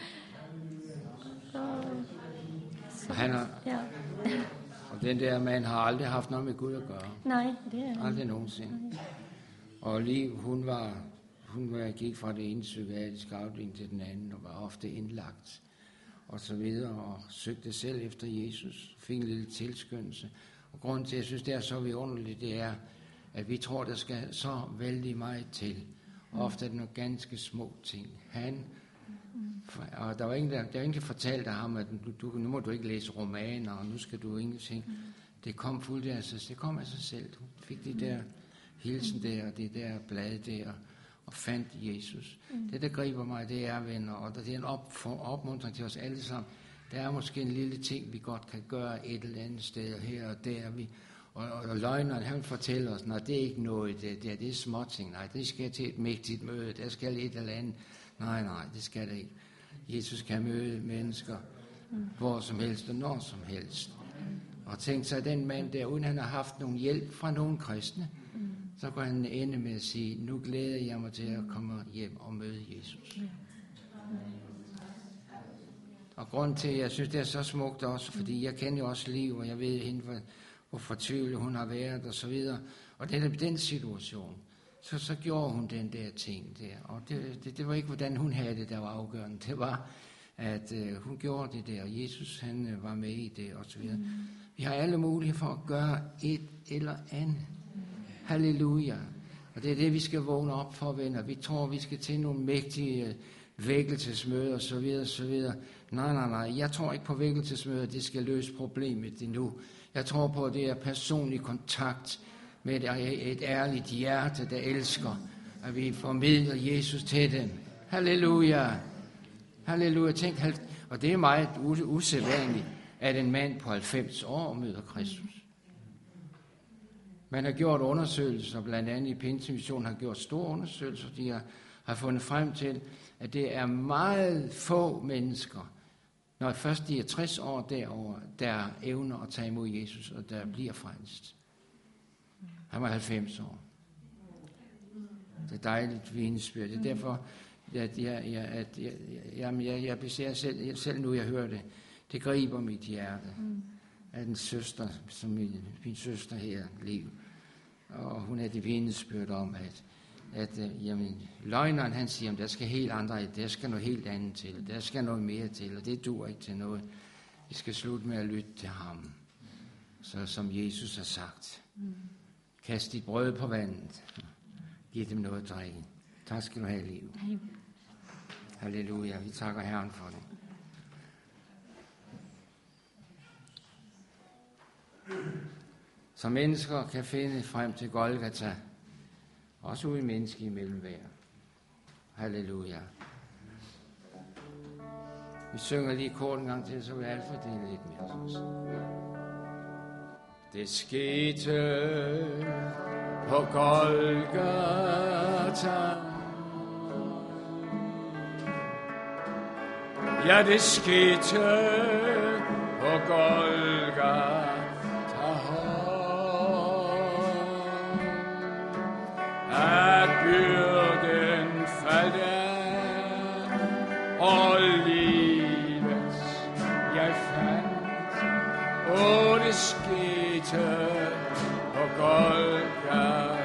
Og den der mand har aldrig haft noget med Gud at gøre. Nej, det er aldrig nogensinde. Og Liv, hun gik fra det ene psykiatriske afdeling til den anden, og var ofte indlagt, og så videre, og søgte selv efter Jesus, fik en lille tilskyndelse. Og grunden til, at jeg synes, det er så vidunderligt, det er, at vi tror, der skal så vældig meget til. Og ofte er det nogle ganske små ting. Og der var ingen, der fortalte ham, at nu må du ikke læse romaner, og nu skal du ingenting. Det kom fuldt af sig, det kom af sig selv. Du fik det der hilsen der, og det der blad der, og fandt Jesus. Det, der griber mig, det er, venner, og det er en opmuntring til os alle sammen. Der er måske en lille ting, vi godt kan gøre et eller andet sted, her og der. Og løgneren, han fortæller os, nej, det er ikke noget, det er småting. Nej, det skal til et mægtigt møde, der skal et eller andet. Nej, det skal det ikke. Jesus kan møde mennesker hvor som helst og når som helst. Og tænk sig, den mand der, uden han har haft nogen hjælp fra nogen kristne, så går han ende med at sige, nu glæder jeg mig til at komme hjem og møde Jesus. Og grunden til, at jeg synes, det er så smukt også, fordi jeg kender jo også liv, og jeg ved hende, hvor fortvivlet hun har været, og så videre. Og netop i den situation, så gjorde hun den der ting der. Og det var ikke, hvordan hun havde det, der var afgørende. Det var, at hun gjorde det der, og Jesus, han var med i det, og så videre. Vi har alle muligheder for at gøre et eller andet. Halleluja. Og det er det, vi skal vågne op for, venner. Vi tror, vi skal til nogle mægtige vækkelsesmøder, og så videre, så videre. Nej. Jeg tror ikke på vækkelsesmøder, det skal løse problemet endnu. Jeg tror på, at det er personlig kontakt med et ærligt hjerte, der elsker, at vi formidler Jesus til dem. Halleluja. Halleluja. Tænk, og det er meget usædvanligt, at en mand på 90 år møder Kristus. Man har gjort undersøgelser, blandt andet i Pinsemissionen har gjort store undersøgelser, de har fundet frem til, at det er meget få mennesker, når først de er 60 år derover, der evner at tage imod Jesus, og der bliver frelst. Han var 90 år. Det er dejligt vidnesbyrd. Det er derfor, at jeg ser selv nu, jeg hører det. Det griber mit hjerte. Af den søster, som min søster her, Liv. Og hun er det vidnesbyrd om, at løgneren, han siger, at der skal helt andre, der skal noget helt andet til, der skal noget mere til, og det duer ikke til noget. Vi skal slutte med at lytte til ham. Så som Jesus har sagt, kast dit brød på vandet, giv dem noget at drikke. Tak skal du have, Liv. Halleluja, vi takker Herren for det. Så mennesker kan finde frem til Golgata, også ude i menneske imellem hver. Halleluja. Vi synger lige kort en gang til, så vil alt fordele lidt mere. Det skete på Golgata. Ja, det skete på Golgata. At byrden faldt af, og livet jeg fandt, og det skete på Golgata.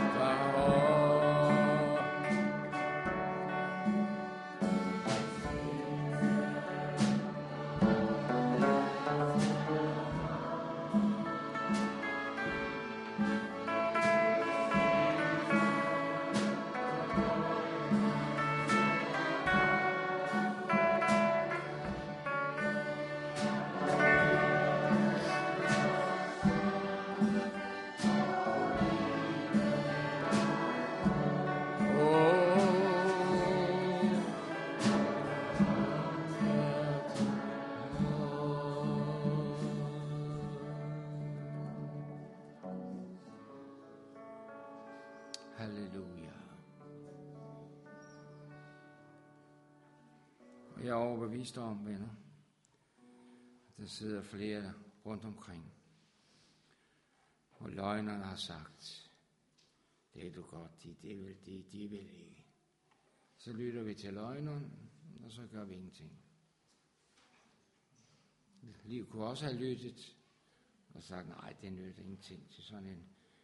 Halleluja. Og jeg er overbevist om, venner, at der sidder flere rundt omkring, og løgnerne har sagt, det er du godt, de vil ikke. Så lytter vi til løgneren, og så gør vi ingenting. Liv kunne også have lyttet og sagt, nej, det nytter ingenting til sådan en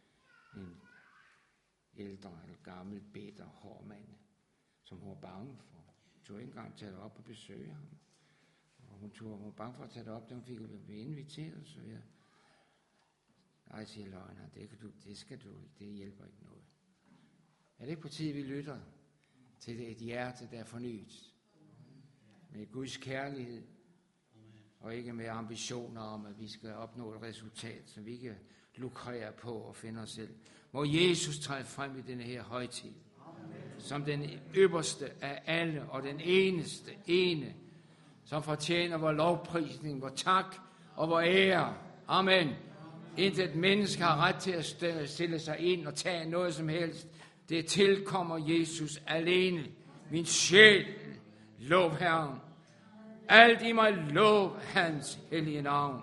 ældre eller gammel, bitter, hård mand, som hun var bange for. Hun tog ikke engang tage det op og besøge ham. Og hun var bange for at tage det op, da hun fik at blive inviteret, så jeg. Nej, siger løgner, det skal du ikke, det hjælper ikke noget. Er det ikke på tide, vi lytter til et hjerte, der er fornyet? Med Guds kærlighed, og ikke med ambitioner om, at vi skal opnå et resultat, som vi kan lukrere på og finde os selv. Må Jesus træde frem i denne her højtid, som den øverste af alle, og den eneste ene, som fortjener vor lovprisning, vor tak og vor ære. Amen. Intet menneske har ret til at stille sig ind og tage noget som helst. Det tilkommer Jesus alene. Min sjæl, lov Herren. Alt i mig lov hans hellige navn.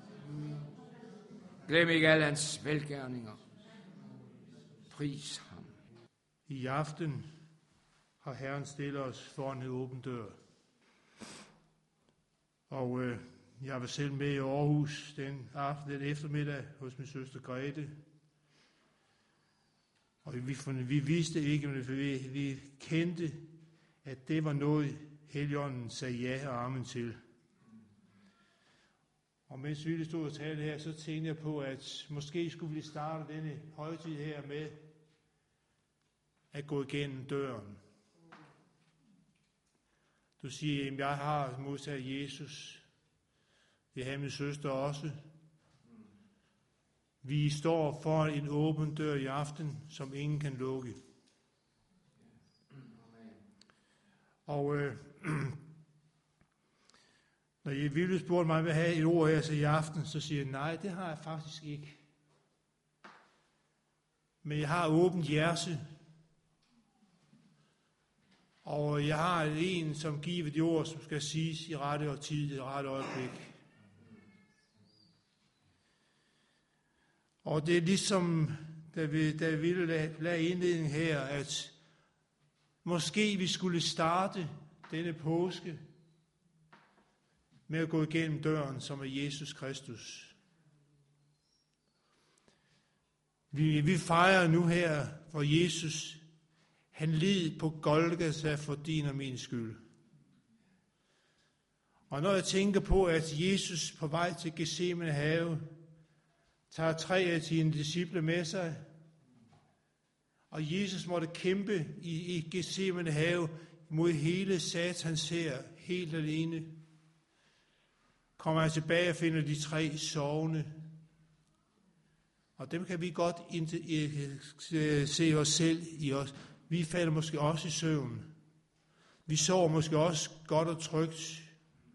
Glem ikke alle hans velgerninger. Pris ham. I aften har Herren stillet os foran en åben dør. Og jeg var selv med i Aarhus den eftermiddag hos min søster Grete. Og vi vidste ikke, men vi kendte, at det var noget, Helligånden sagde ja og amen til. Og mens vi stod og talte her, så tænkte jeg på, at måske skulle vi starte denne højtid her med at gå igennem døren. Du siger, at jeg har modtaget Jesus. Det har min søster også. Vi står foran en åben dør i aften, som ingen kan lukke. Og når jeg ville spurgte mig, om jeg have et ord her til i aften, så siger jeg, nej, det har jeg faktisk ikke. Men jeg har åbent hjerte. Og jeg har en, som giver de ord, som skal siges i rette og tid, i rette øjeblik. Og det er ligesom, da vi ville lade indledning her, at måske vi skulle starte denne påske med at gå igennem døren, som er Jesus Kristus. Vi fejrer nu her, hvor Jesus, han led på Golgata for din og min skyld. Og når jeg tænker på, at Jesus på vej til Getsemane have, tager 3 af sine disciple med sig, og Jesus måtte kæmpe i Getsemane have mod hele Satans hær, helt alene, kommer han tilbage og finder de 3 sovende. Og dem kan vi godt se os selv i os. Vi falder måske også i søvn. Vi sover måske også godt og trygt.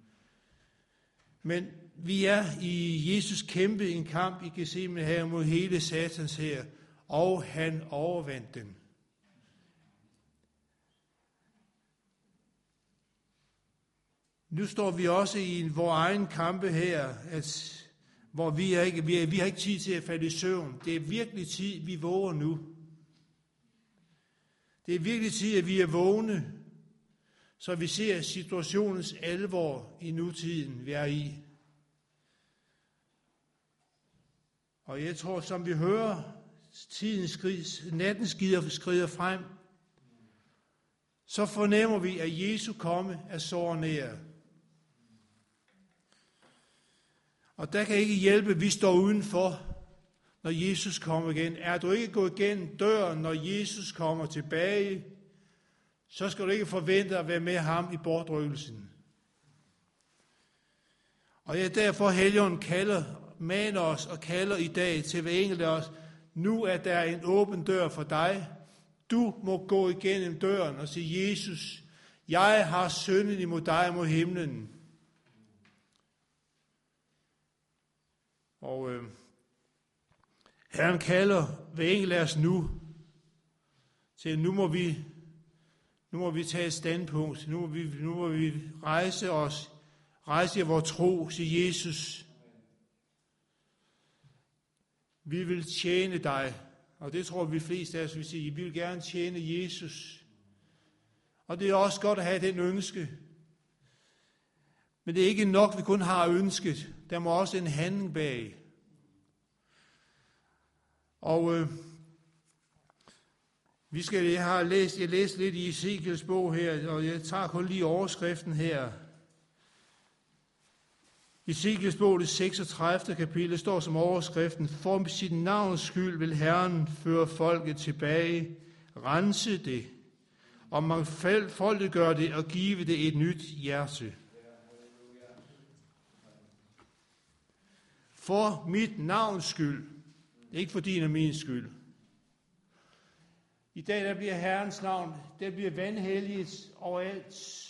Men vi er i Jesus kæmpe en kamp i Getsemane her mod hele Satans hær, og han overvandt den. Nu står vi også i vores egen kampe her, hvor vi har ikke tid til at falde i søvn. Det er virkelig tid, vi våger nu. Det er virkelig tid, at vi er vågne, så vi ser situationens alvor i nutiden, vi er i. Og jeg tror, som vi hører, natten skrider frem, så fornemmer vi, at Jesu komme er så nær. Og der kan ikke hjælpe, at vi står udenfor, når Jesus kommer igen. Er du ikke gået igennem døren, når Jesus kommer tilbage, så skal du ikke forvente at være med ham i bortrykkelsen. Og derfor Helligånden maner os og kalder i dag til hver enkelt af os, nu er der en åben dør for dig. Du må gå igennem døren og sige, Jesus, jeg har syndet imod dig mod himlen. Og Herren kalder hver enkelt af os nu til, nu må vi tage et standpunkt. Nu må vi rejse i vores tro, sige Jesus, vi vil tjene dig. Og det tror vi fleste af os vil sige, vi vil gerne tjene Jesus. Og det er også godt at have den ønske. Men det er ikke nok, vi kun har ønsket. Der må også en handling bag. Og jeg har læst lidt i Ezekiels bog her, og jeg tager kun lige overskriften her. I Ezekiels bog, det 36. kapitel, står som overskriften, for sit navns skyld vil Herren føre folket tilbage, rense det, og mangfoldiggøre det og give det et nyt hjerte. For mit navns skyld, ikke for din og min skyld. I dag der bliver Herrens navn, der bliver vanhelliget overalt.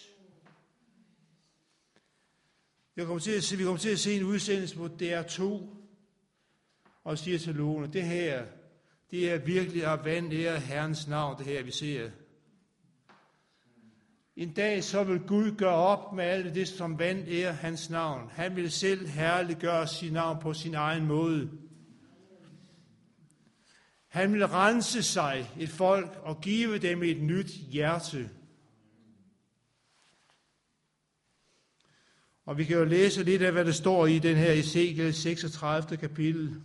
Vi kommer til at se en udsendelse på DR2 og siger til Lone, det her, det er virkelig at vanære Herrens navn, det her vi ser. En dag så vil Gud gøre op med alt det, som vanærer hans navn. Han vil selv herliggøre sit navn på sin egen måde. Han vil rense sig et folk og give dem et nyt hjerte. Og vi kan jo læse lidt af, hvad der står i den her Ezekiel 36. kapitel.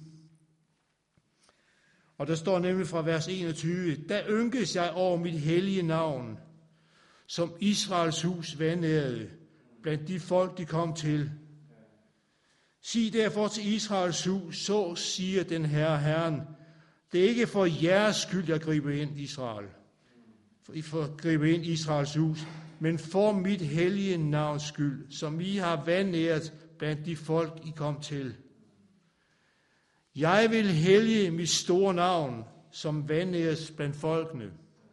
Og der står nemlig fra vers 21, der ynkes jeg over mit hellige navn, som Israels hus vanærede, blandt de folk, de kom til. Sig derfor til Israels hus, så siger den Herren, det er ikke for jeres skyld, jeg griber ind Israel. For griber ind Israels hus, men for mit hellige navns skyld, som I har vanæret blandt de folk, I kom til. Jeg vil hellige mit store navn, som vanæres blandt folkene.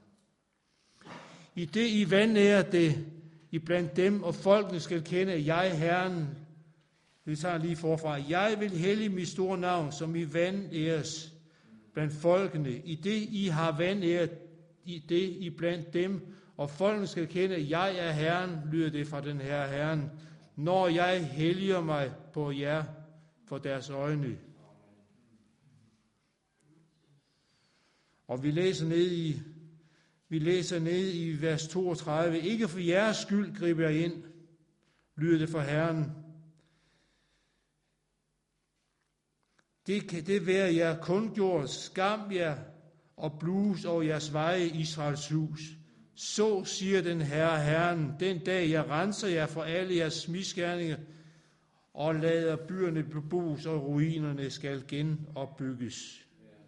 I det I vanærer det, I blandt dem, og folkene skal kende, at jeg Herren. Vi tager lige forfra. Jeg vil hellige mit store navn, som I vanæres blandt folkene. I det I har vanæret, i det I blandt dem, og folkene skal kende, at jeg er Herren, lyder det fra den her Herren, når jeg helliger mig på jer for deres øjne. Og vi læser ned i vers 32. Ikke for jeres skyld griber jeg ind, lyder det fra Herren. Det kan det være jer kundgjort, skam jer og blus over jeres veje, Israels hus. Så siger den Herren, den dag jeg renser jer for alle jeres misgerninger, og lader byerne bebos, og ruinerne skal genopbygges.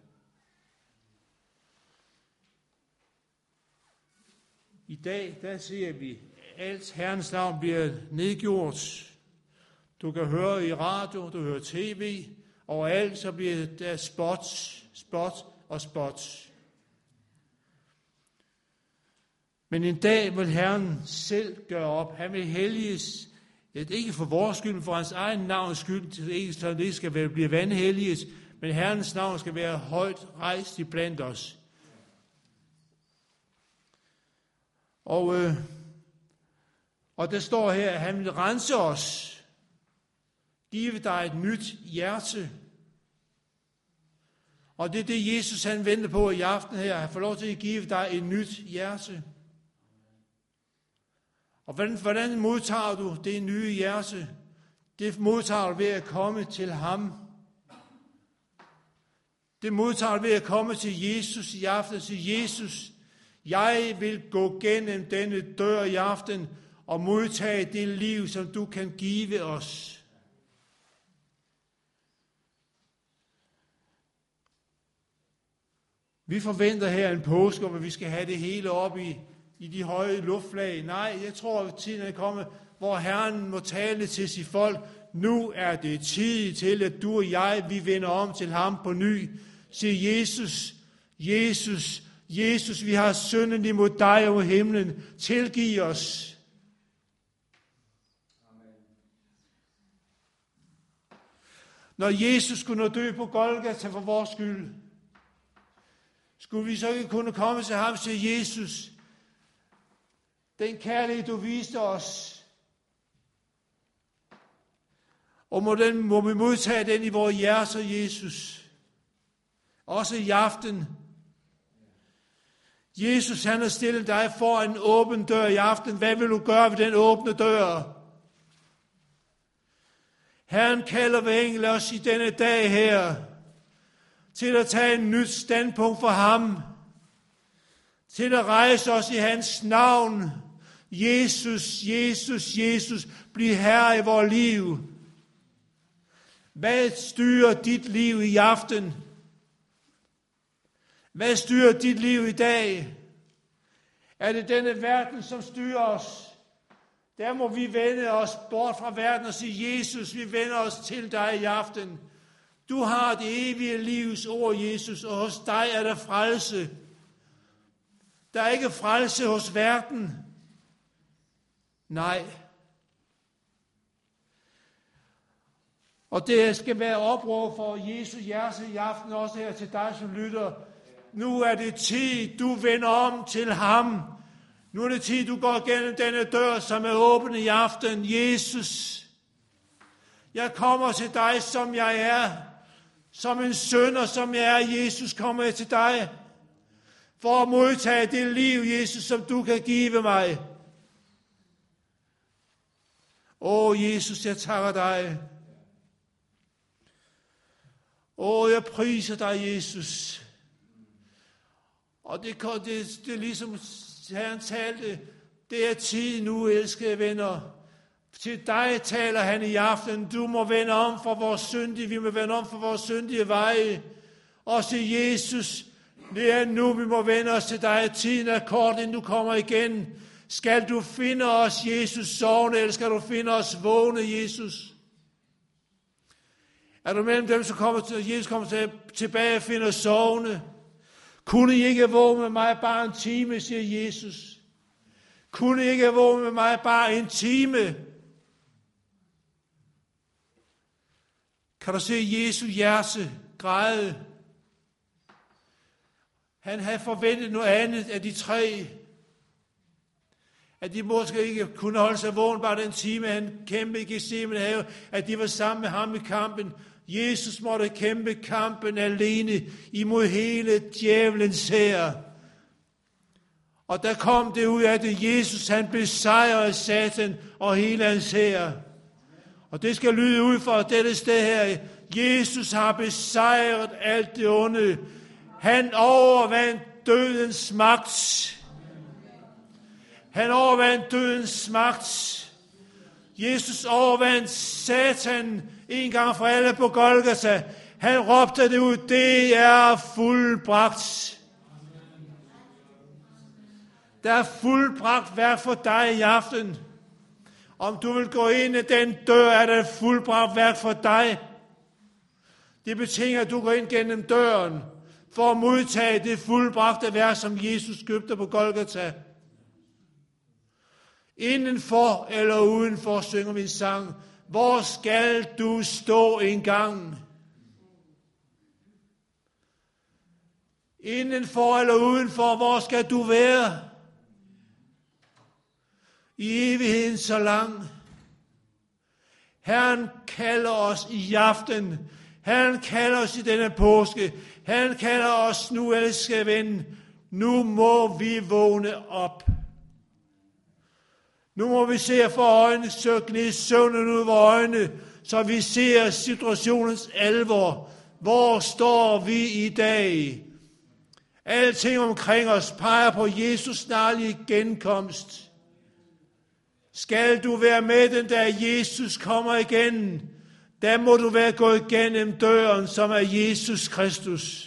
I dag, der ser vi, alt Herrens navn bliver nedgjort. Du kan høre i radio, du hører tv, overalt så bliver der spots. Men en dag vil Herren selv gøre op. Han vil helliges, ikke for vores skyld, men for hans egen navns skyld. Ikke så det skal blive vanhelliges, men Herrens navn skal være højt rejst iblandt os. Og der står her, at han vil rense os, give dig et nyt hjerte. Og det er det, Jesus han venter på i aften her. Han får lov til at give dig et nyt hjerte. Og hvordan modtager du det nye hjerte? Det modtager du ved at komme til ham. Det modtager du ved at komme til Jesus i aften. Til Jesus, jeg vil gå gennem denne dør i aften og modtage det liv, som du kan give os. Vi forventer her en påske, hvor vi skal have det hele op i de høje luftlag. Nej, jeg tror, at tiden er kommet, hvor Herren må tale til sit folk. Nu er det tid til, at du og jeg, vi vender om til ham på ny. Sig Jesus, Jesus, Jesus, vi har syndet imod dig over himlen. Tilgiv os. Når Jesus skulle nå dø på Golgata for vores skyld, skulle vi så ikke kunne komme til ham og sige, Jesus, den kærlighed, du viste os, og må vi modtage den i vores hjerter, Jesus. Også i aften. Jesus, han har stillet dig for en åben dør i aften. Hvad vil du gøre ved den åbne dør? Herren kalder hver enkelt os i denne dag her, til at tage en nyt standpunkt for ham, til at rejse os i hans navn. Jesus, Jesus, Jesus, bliv herre i vores liv. Hvad styrer dit liv i aften? Hvad styrer dit liv i dag? Er det denne verden, som styrer os? Der må vi vende os bort fra verden og sige, Jesus, vi vender os til dig i aften. Du har det evige livs ord, Jesus, og hos dig er der frelse. Der er ikke frelse hos verden. Nej. Og det skal være opråb for Jesu hjerte i aften, også her til dig, som lytter. Nu er det tid, du vender om til ham. Nu er det tid, du går gennem denne dør, som er åben i aften. Jesus, jeg kommer til dig, som jeg er. Som en sønder, som jeg er, Jesus, kommer jeg til dig. For at modtage det liv, Jesus, som du kan give mig. Jesus, jeg takker dig. Jeg priser dig, Jesus. Og det er ligesom Herren talte, det er tid nu, elskede venner. Til dig taler han i aften, du må vende om for vores syndige, vi må vende om for vores syndige veje. Og til Jesus, det er nu, vi må vende os til dig. Tiden er kort, inden du kommer igen. Skal du finde os, Jesus, sovende, eller skal du finde os vågne, Jesus? Er du mellem dem, som Jesus kommer tilbage og finder sovende? Kunne I ikke vågne med mig bare en time, siger Jesus. Kunne I ikke vågne med mig bare en time? Kan du se Jesu hjerte græde? Han havde forventet noget andet af de tre. At de måske ikke kunne holde sig vågen bare den time, han kæmpede i Gethsemane have, at de var sammen med ham i kampen. Jesus måtte kæmpe kampen alene imod hele djævelens hær. Og der kom det ud af det, Jesus han besejrede Satan og hele hans hær. Og det skal lyde ud fra dette sted her. Jesus har besejret alt det onde. Han overvandt dødens magt. Han overvandt dødens magt. Jesus overvandt Satan en gang for alle på Golgata. Han råbte det ud, det er fuldbragt. Der er fuldbragt værk for dig i aften. Om du vil gå ind i den dør, er der fuldbragt værk for dig. Det betinger, at du går ind gennem døren, for at modtage det fuldbragte værk, som Jesus købte på Golgata. Indenfor eller udenfor synger min sang. Hvor skal du stå engang? Indenfor eller udenfor, hvor skal du være? I evigheden så lang. Herren kalder os i aften. Herren kalder os i denne påske. Herren kalder os nu, elskede ven. Nu må vi vågne op. Nu må vi se for øjnene, så gnid søvnen ud af øjnene, så vi ser situationens alvor. Hvor står vi i dag? Alting omkring os peger på Jesus snarlige genkomst. Skal du være med den, da Jesus kommer igen, der må du være gået igennem døren, som er Jesus Kristus.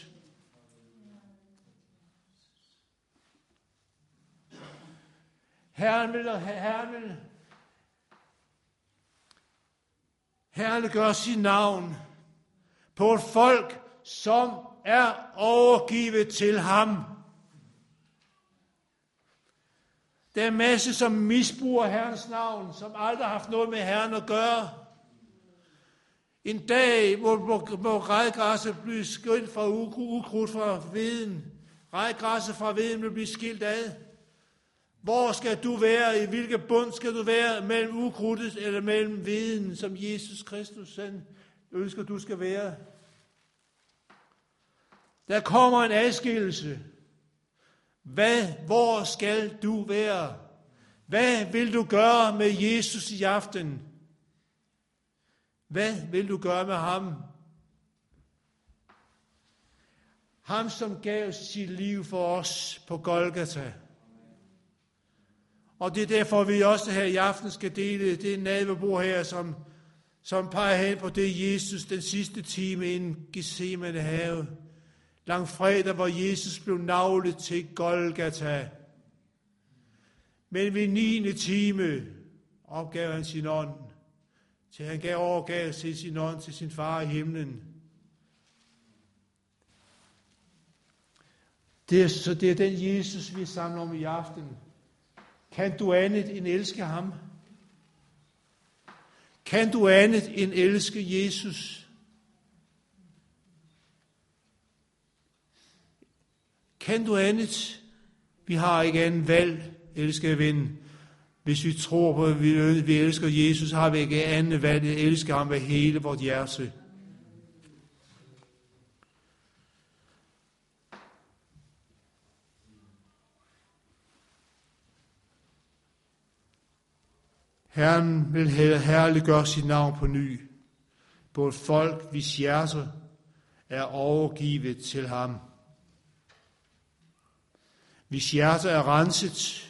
Herren vil gøre sit navn på et folk, som er overgivet til ham. Der er en masse, som misbruger Herrens navn, som aldrig har haft noget med Herren at gøre. En dag må rejgræsset blive skilt fra ukrudt fra veden. Rejgræsset fra veden vil blive skilt ad. Hvor skal du være? I hvilken bund skal du være? Mellem ukrudtet eller mellem veden, som Jesus Kristus ønsker, du skal være? Der kommer en adskillelse. Hvor skal du være? Hvad vil du gøre med Jesus i aften? Hvad vil du gøre med ham? Ham, som gav sit liv for os på Golgata. Og det er derfor, vi også her i aften skal dele det nadverbord her, som peger hen på det Jesus den sidste time inden Gethsemane have. Langfredag, hvor Jesus blev naglet til Golgata. Men ved 9. time opgav han sin ånd, til han overgav til sin ånd til sin far i himlen. Så det er den Jesus, vi samler om i aften. Kan du andet end elske ham? Kan du andet end elske Jesus? Kan du andet? Vi har ikke andet valg, elskede ven. Hvis vi tror på, at vi elsker Jesus, har vi ikke andet valg at elske ham med hele vort hjerte. Herren vil herliggøre sit navn på ny, på et folk, hvis hjerter er overgivet til ham. Hvis hjerter er renset,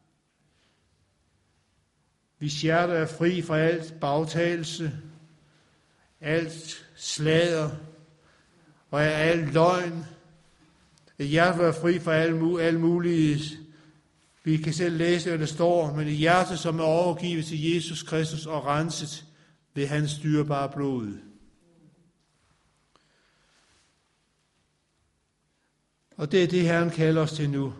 hvis hjerter er fri fra alt bagtagelse, alt slader og alt løgn, at hjertet er fri fra alt muligt. Vi kan selv læse, hvad der står, men et hjerte, som er overgivet til Jesus Kristus og renset ved hans dyrebare blod. Og det er det, Herren kalder os til nu.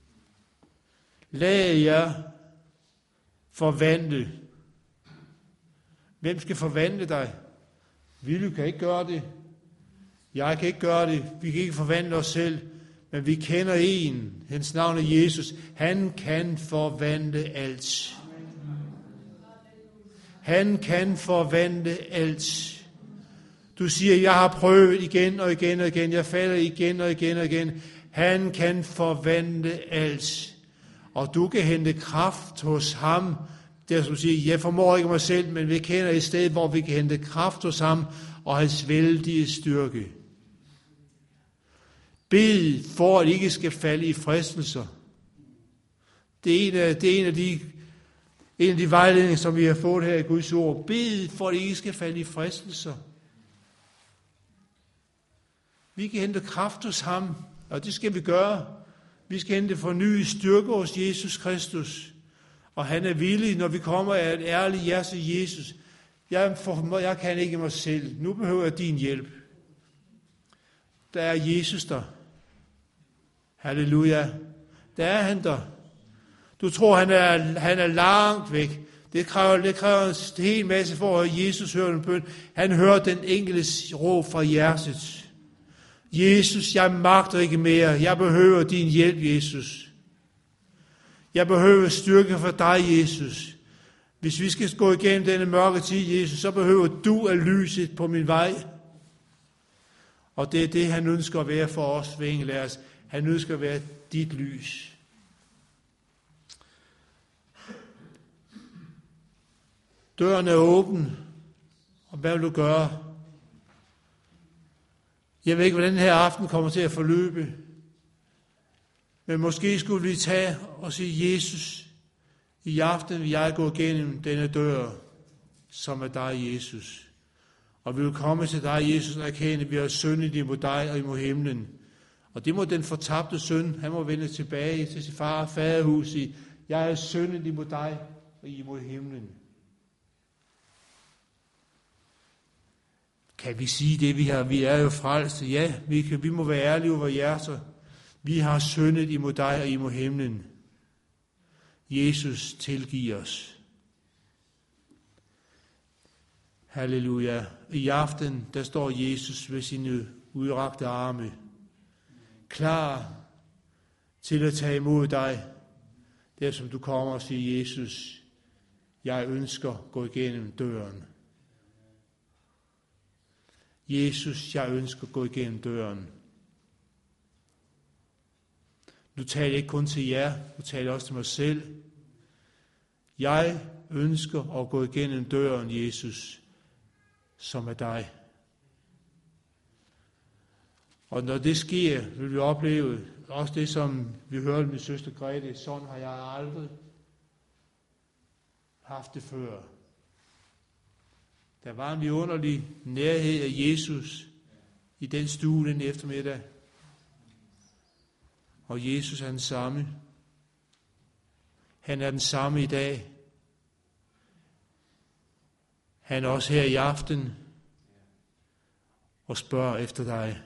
Lad jer forvandle. Hvem skal forvandle dig? Willy kan ikke gøre det. Jeg kan ikke gøre det. Vi kan ikke forvandle os selv. Men vi kender en. Hans navn er Jesus. Han kan forvandle alt. Han kan forvandle alt. Du siger, jeg har prøvet igen og igen og igen. Jeg falder igen og igen og igen. Han kan forvandle alt. Og du kan hente kraft hos ham. Det er som du siger, jeg formår ikke mig selv, men vi kender et sted, hvor vi kan hente kraft hos ham og hans vældige styrke. Bed for, at I ikke skal falde i fristelser. Det er en af de vejledninger, som vi har fået her i Guds ord. Bed for, at I ikke skal falde i fristelser. Vi kan hente kraft hos ham, og det skal vi gøre. Vi skal hente fornyet styrke hos Jesus Kristus. Og han er villig, når vi kommer af et ærligt hjerte til Jesus. Jeg kan ikke mig selv. Nu behøver jeg din hjælp. Der er Jesus der. Halleluja. Der er han der. Du tror, han er langt væk. Det kræver en hel masse for, at Jesus hører en bøn. Han hører den enkeltes råb fra hjertet. Jesus, jeg magter ikke mere. Jeg behøver din hjælp, Jesus. Jeg behøver styrke for dig, Jesus. Hvis vi skal gå igennem denne mørke tid, Jesus, så behøver du at lyset på min vej. Og det er det, han ønsker at være for os, hver enkelt af os. Han ønsker at være dit lys. Døren er åben, og hvad vil du gøre? Jeg ved ikke, hvordan den her aften kommer til at forløbe, men måske skulle vi tage og sige, Jesus, i aften vil jeg gå igennem denne dør, som er dig, Jesus. Og vi vil komme til dig, Jesus, og erkende, at vi har syndet imod dig og imod himlen. Og det må den fortabte søn, han må vende tilbage til sin far og faderhus og sige, jeg har syndet imod dig og imod himlen. Kan vi sige det, vi er jo frelste? Ja, vi må være ærlige over hjerter. Vi har syndet imod dig og imod himlen. Jesus, tilgiv os. Halleluja. I aften, der står Jesus ved sine udrakte arme, klar til at tage imod dig. Der som du kommer og siger, Jesus, jeg ønsker at gå igennem døren. Jesus, jeg ønsker at gå igennem døren. Nu taler jeg ikke kun til jer, nu taler jeg også til mig selv. Jeg ønsker at gå igennem døren, Jesus, som er dig. Og når det sker, vil vi opleve også det, som vi hørte min søster Grete. Sådan har jeg aldrig haft det før. Der var en vidunderlig nærhed af Jesus i den stue den eftermiddag. Og Jesus er den samme. Han er den samme i dag. Han er også her i aften og spørger efter dig.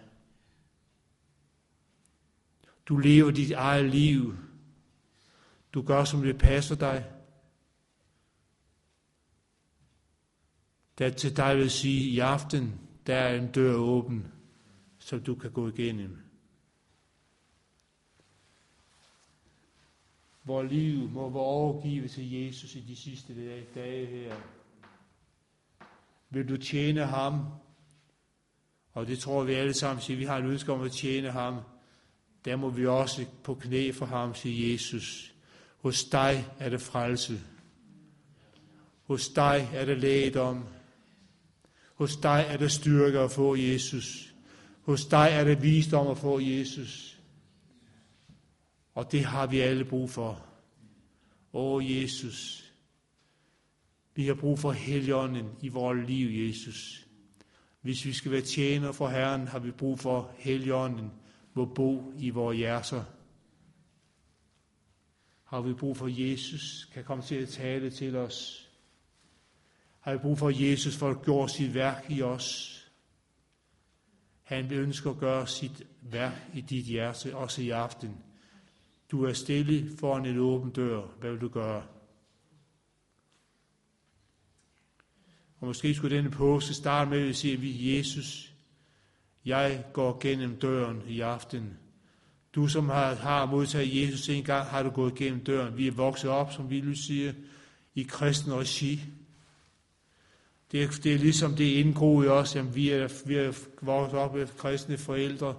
Du lever dit eget liv. Du gør, som det passer dig. der til dig vil sige, i aften, der er en dør åben, som du kan gå igennem. Hvor liv må være overgivet til Jesus i de sidste dage her. Vil du tjene ham? Og det tror vi alle sammen siger, vi har et ønske om at tjene ham. Der må vi også på knæ for ham, sige Jesus. Hos dig er det frelse. Hos dig er det lægedom. Hos dig er det styrke at få Jesus. Hos dig er det visdom at få Jesus. Og det har vi alle brug for. Jesus, vi har brug for Helligånden i vores liv, Jesus. Hvis vi skal være tjenere for Herren, har vi brug for Helligånden må bo i vores hjerter. Har vi brug for Jesus, kan komme til at tale til os. Har vi brug for Jesus for at gøre sit værk i os. Han vil ønske at gøre sit værk i dit hjerte, også i aften. Du er stille foran en åben dør. Hvad vil du gøre? Og måske skulle denne påske starte med at sige, Jesus, jeg går gennem døren i aften. Du, som har modtaget Jesus en gang, har du gået gennem døren. Vi er vokset op, som vi siger, i kristen regi. Det er ligesom det er indgroet i os, jamen vi er vokset op med kristne forældre.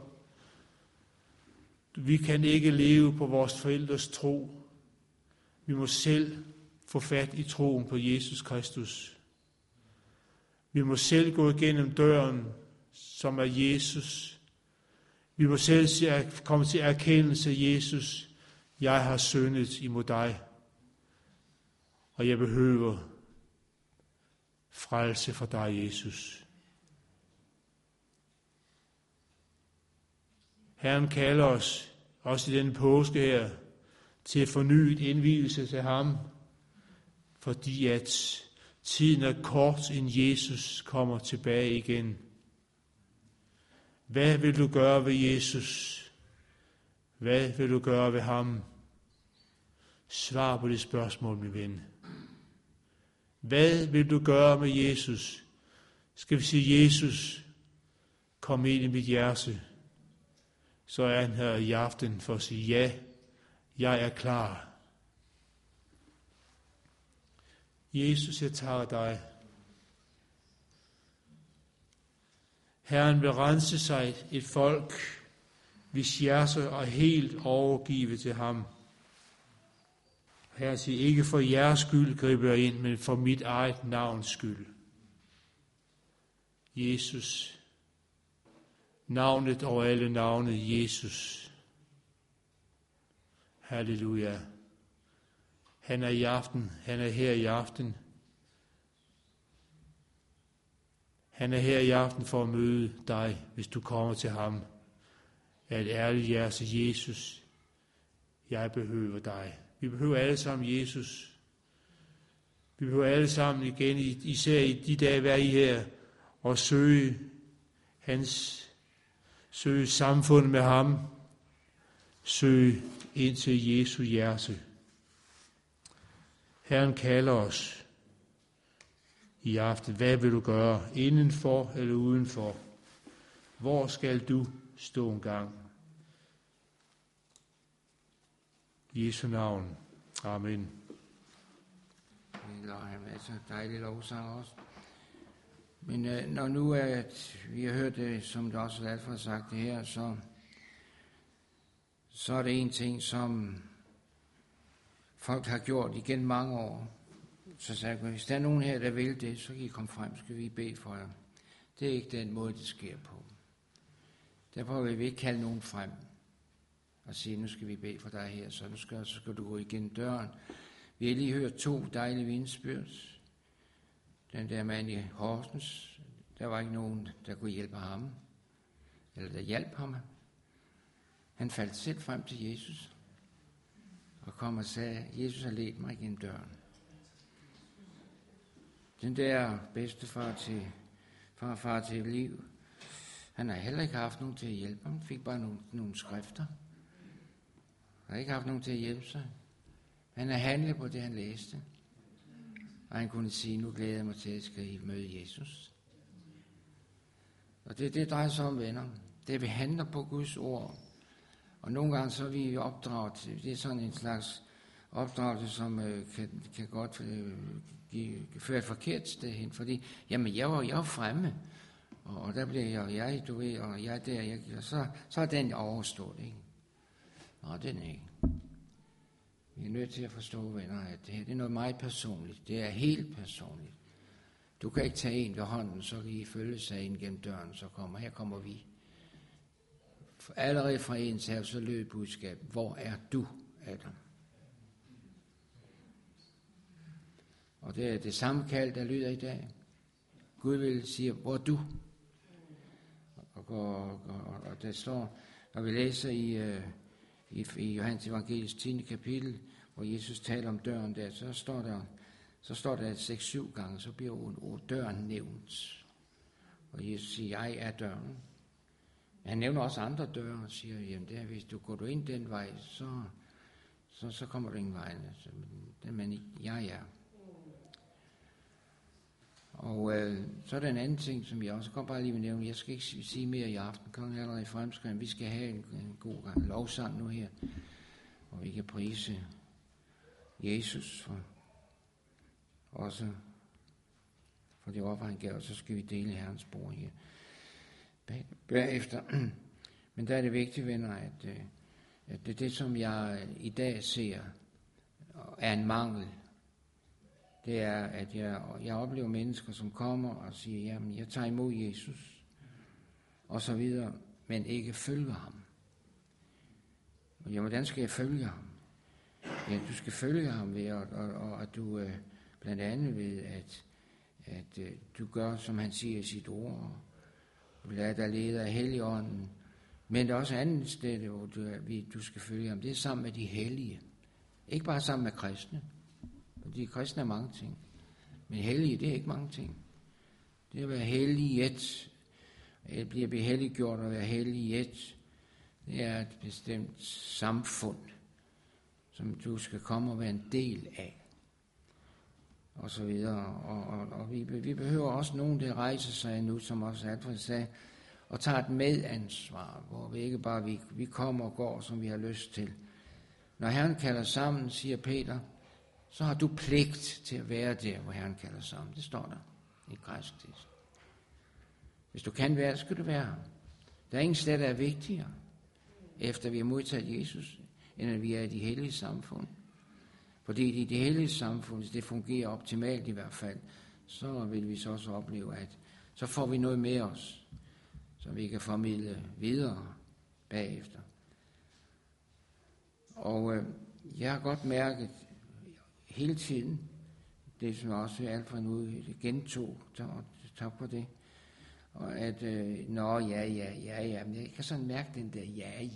Vi kan ikke leve på vores forældres tro. Vi må selv få fat i troen på Jesus Kristus. Vi må selv gå igennem døren, som er Jesus. Vi må selv komme til erkendelse af Jesus. Jeg har syndet imod dig, og jeg behøver frelse for dig, Jesus. Herren kalder os, også i denne påske her, til fornyet indvielse til ham, fordi at tiden er kort, inden Jesus kommer tilbage igen. Hvad vil du gøre ved Jesus? Hvad vil du gøre ved ham? Svar på det spørgsmål, min ven. Hvad vil du gøre med Jesus? Skal vi sige, Jesus, kom ind i mit hjerte. Så er han her i aften for at sige, ja, jeg er klar. Jesus, jeg tager dig. Herren vil rense sig et folk, hvis hjerter er helt overgivet til ham. Herre siger, ikke for jeres skyld griber jeg ind, men for mit eget navns skyld. Jesus, navnet over alle navne, Jesus. Halleluja. Han er i aften, han er her i aften. Han er her i aften for at møde dig, hvis du kommer til ham. Af et ærligt hjerte, Jesus, jeg behøver dig. Vi behøver alle sammen Jesus. Vi behøver alle sammen igen, især i de dage, være i her, og søge samfundet med ham. Søge ind til Jesu hjerte. Herren kalder os i aften. Hvad vil du gøre? Indenfor eller udenfor? Hvor skal du stå en gang? I Jesu navn. Amen. Vi lader ham altså dejlig lovsang også. Men når nu at vi har hørt det, som det også er alt for sagt det her, så er det en ting, som folk har gjort igen mange år. Så sagde jeg, hvis der er nogen her, der vil det, så kan I komme frem, skal vi bede for jer. Det er ikke den måde, det sker på. Derfor vil vi ikke kalde nogen frem og sige, nu skal vi bede for dig her, så nu skal du gå igennem døren. Vi har lige hørt 2 dejlige vidnesbyrd. Den der mand i Horsens, der var ikke nogen, der kunne hjælpe ham, eller der hjalp ham. Han faldt selv frem til Jesus og kom og sagde, Jesus har ledt mig igennem døren. Den der farfar til liv, han har heller ikke haft nogen til at hjælpe ham. Han fik bare nogle skrifter. Han har ikke haft nogen til at hjælpe sig. Han har handlet på det, han læste. og han kunne sige, nu glæder jeg mig til, at jeg skal møde Jesus. Og det drejer sig om, venner. Det vi handler på Guds ord. Og nogle gange så er vi opdraget, det er sådan en slags opdragelse, som kan godt føre et forkert sted hen. Fordi, jamen jeg var fremme, og der blev jeg, du ved, og jeg der, og så er den overstået, ikke? Nå, den er ikke. Vi er nødt til at forstå, venner, at det her det er noget meget personligt. Det er helt personligt. Du kan ikke tage en ved hånden, så kan I følge sig ind gennem døren, her kommer vi. For allerede fra ens her, så lød budskab, hvor er du, Adam? Og det er det samme kald, der lyder i dag. Gud vil sige, hvor er du? Og der står, når vi læser i Johannes Evangeliets 10. kapitel, hvor Jesus taler om døren der, så står der 6-7 gange, så bliver døren nævnt. Og Jesus siger, jeg er døren. Han nævner også andre døre og siger, jamen det er, hvis du går ind den vej, så kommer du ingen vej. Men jeg er. Og så er der en anden ting, som jeg også bare lige vil nævne. Jeg skal ikke sige mere i aften. Kongen er allerede fremskrevet. Vi skal have en god gang lovsang nu her, og vi kan prise Jesus også for det offer, han gav, og så skal vi dele Herrens bord her bagefter. Men der er det vigtigt, venner, at det, som jeg i dag ser, er en mangel. Det er, at jeg oplever mennesker, som kommer og siger, jamen, jeg tager imod Jesus, og så videre, men ikke følger ham. Og jamen, hvordan skal jeg følge ham? Ja, du skal følge ham ved, og at du blandt andet ved, at du gør, som han siger i sit ord, og lad dig lede af Helligånden. Men der er også et andet sted, hvor du skal følge ham. Det er sammen med de hellige. Ikke bare sammen med kristne. Fordi kristne er mange ting. Men hellige, det er ikke mange ting. Det at være hellig i et, at blive behelliggjort og være hellig i et, det er et bestemt samfund, som du skal komme og være en del af. Og så videre. Og vi behøver også nogen, der rejser sig nu, som også Alfred sagde, og tager et medansvar, hvor vi ikke bare vi kommer og går, som vi har lyst til. Når Herren kalder sammen, siger Peter, så har du pligt til at være der, hvor Herren kalder sammen. Det står der i græsk tekst. Hvis du kan være, så skal du være her. Der er ingen sted, der er vigtigere, efter vi har modtaget Jesus, end at vi er i de hellige samfund. Fordi i det hellige samfund, hvis det fungerer optimalt i hvert fald, så vil vi så også opleve, at så får vi noget med os, som vi kan formidle videre bagefter. Og jeg har godt mærket hele tiden, det som også Alfred nu gentog, tak på det, og at, ja, men jeg kan sådan mærke den der,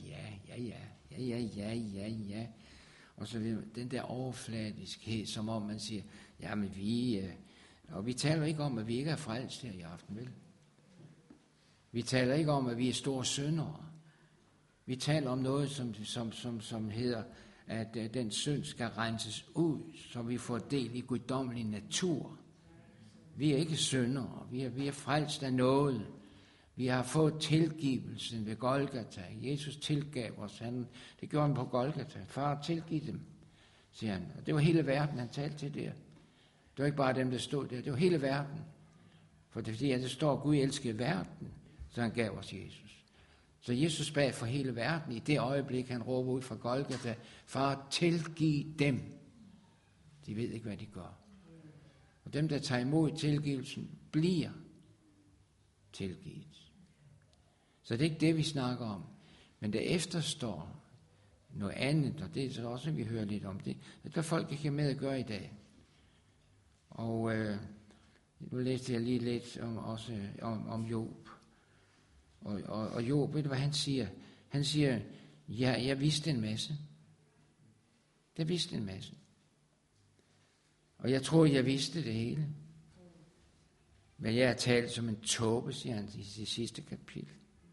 ja, og så videre, den der overfladiskhed, som om man siger, jamen og vi taler ikke om, at vi ikke er frelst her i aften, vel? Vi taler ikke om, at vi er store syndere. Vi taler om noget, som hedder, at den synd skal renses ud, så vi får del i guddommelig natur. Vi er ikke syndere. Vi er frelst af noget. Vi har fået tilgivelsen ved Golgata. Jesus tilgav os. Det gjorde han på Golgata. Far, tilgiv dem, siger han. Og det var hele verden, han talte til der. Det var ikke bare dem, der stod der. Det var hele verden. For det er fordi, at det står, at Gud elskede verden, så han gav os Jesus. Så Jesus bad for hele verden. I det øjeblik, han råber ud fra Golgata, far, tilgiv dem. De ved ikke, hvad de gør. Og dem, der tager imod tilgivelsen, bliver tilgivet. Så det er ikke det, vi snakker om. Men der efterstår noget andet, og det er så også, vi hører lidt om det. Det kan folk ikke have med at gøre i dag. Og nu læste jeg lige lidt om Job. Og Job, ved du hvad han siger? Han siger, ja, jeg vidste en masse. Jeg vidste en masse. Og jeg tror, jeg vidste det hele. Men jeg er talt som en tåbe, siger han i det sidste kapitel.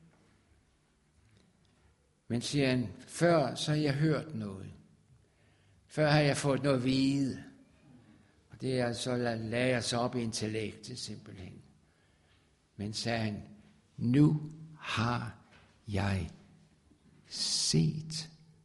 Men siger han, før så har jeg hørt noget. Før har jeg fået noget at vide. Og Det er altså lagde sig op i intellektet simpelthen. Men sagde han, nu har jeg set.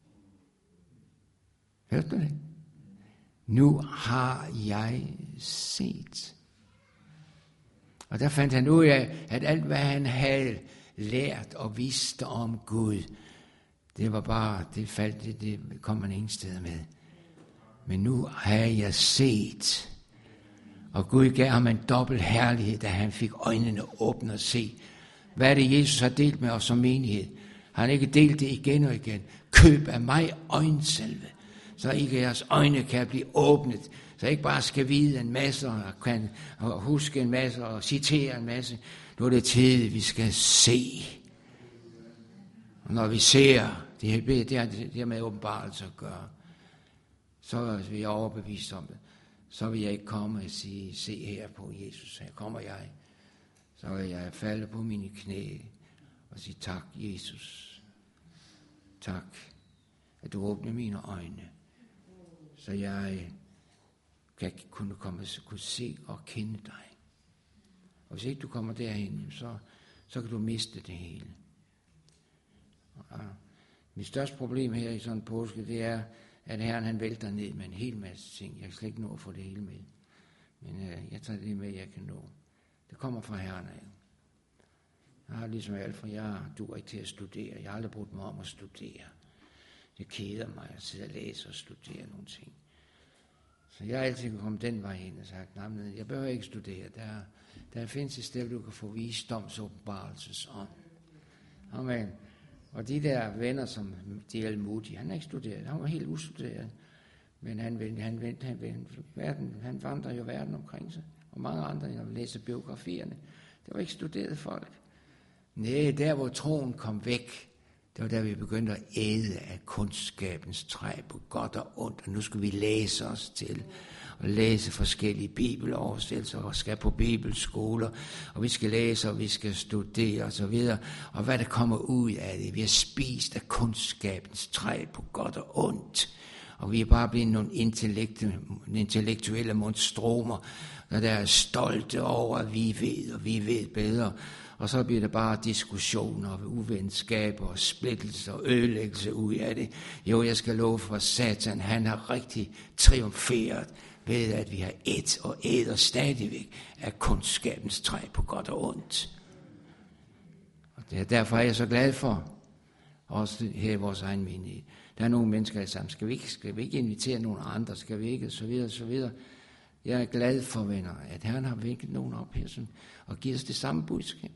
Hørte du det? Nu har jeg set. Og der fandt han ud af, at alt hvad han havde lært og vidste om Gud, det var bare, det kom man ingen steder med. Men nu har jeg set. Og Gud gav ham en dobbelt herlighed, da han fik øjnene åbne og se. Hvad er det, Jesus har delt med os som menighed? Har han ikke delt det igen og igen? Køb af mig øjensalve, så ikke jeres øjne kan blive åbnet, så ikke bare skal vide en masse og kan huske en masse og citere en masse. Nu er det tid, vi skal se. Og når vi ser, det har med åbenbarelse at gøre, så er vi overbevist om det. Så vil jeg ikke komme og sige, se her på Jesus, her kommer jeg. Så vil jeg falde på mine knæ og sige, tak Jesus. Tak, at du åbner mine øjne, så jeg kan kunne se og kende dig. Og hvis ikke du kommer derhen, så kan du miste det hele. Og mit største problem her i sådan en påske, det er, at Herren han vælter ned med en hel masse ting. Jeg kan slet ikke nå at få det hele med. Men jeg tager det med, jeg kan nå. Det kommer fra Herren af. Jeg har ligesom Alfred, jeg duer ikke til at studere. Jeg har aldrig brugt mig om at studere. Det keder mig at sidde og læse og studere nogle ting. Så jeg har altid kommet den vej hen og sagt, nej, jeg behøver ikke studere. Der findes et sted, du kan få visdomsåbenbarelses om. Amen. Og de der venner, som D.L. Moody, han har ikke studeret. Han var helt ustuderet. Men han vandrer jo verden omkring sig. Og mange andre, når vi læser biografierne, det var ikke studeret folk. Nej, der hvor troen kom væk, det var der vi begyndte at æde af kundskabens træ på godt og ondt. Og nu skal vi læse os til og læse forskellige bibeloversættelser og skal på bibelskoler. Og vi skal læse og vi skal studere og så videre. Og hvad der kommer ud af det. Vi har spist af kundskabens træ på godt og ondt. Og vi er bare blevet nogle intellektuelle monstromer, der er stolte over, at vi ved, og vi ved bedre. Og så bliver det bare diskussioner og uvenskaber og splittelse og ødelæggelse ud af det. Jo, jeg skal love for Satan, han har rigtig triumferet ved, at vi har et og æder stadigvæk af kundskabens træ på godt og ondt. Og derfor er jeg så glad for, også her i vores egen menighed. Der er nogle mennesker, der sammen, skal vi ikke invitere nogle andre, skal vi ikke, så videre, så videre. Jeg er glad for, venner, at Herren har vækket nogen op her, og giver os det samme budskab.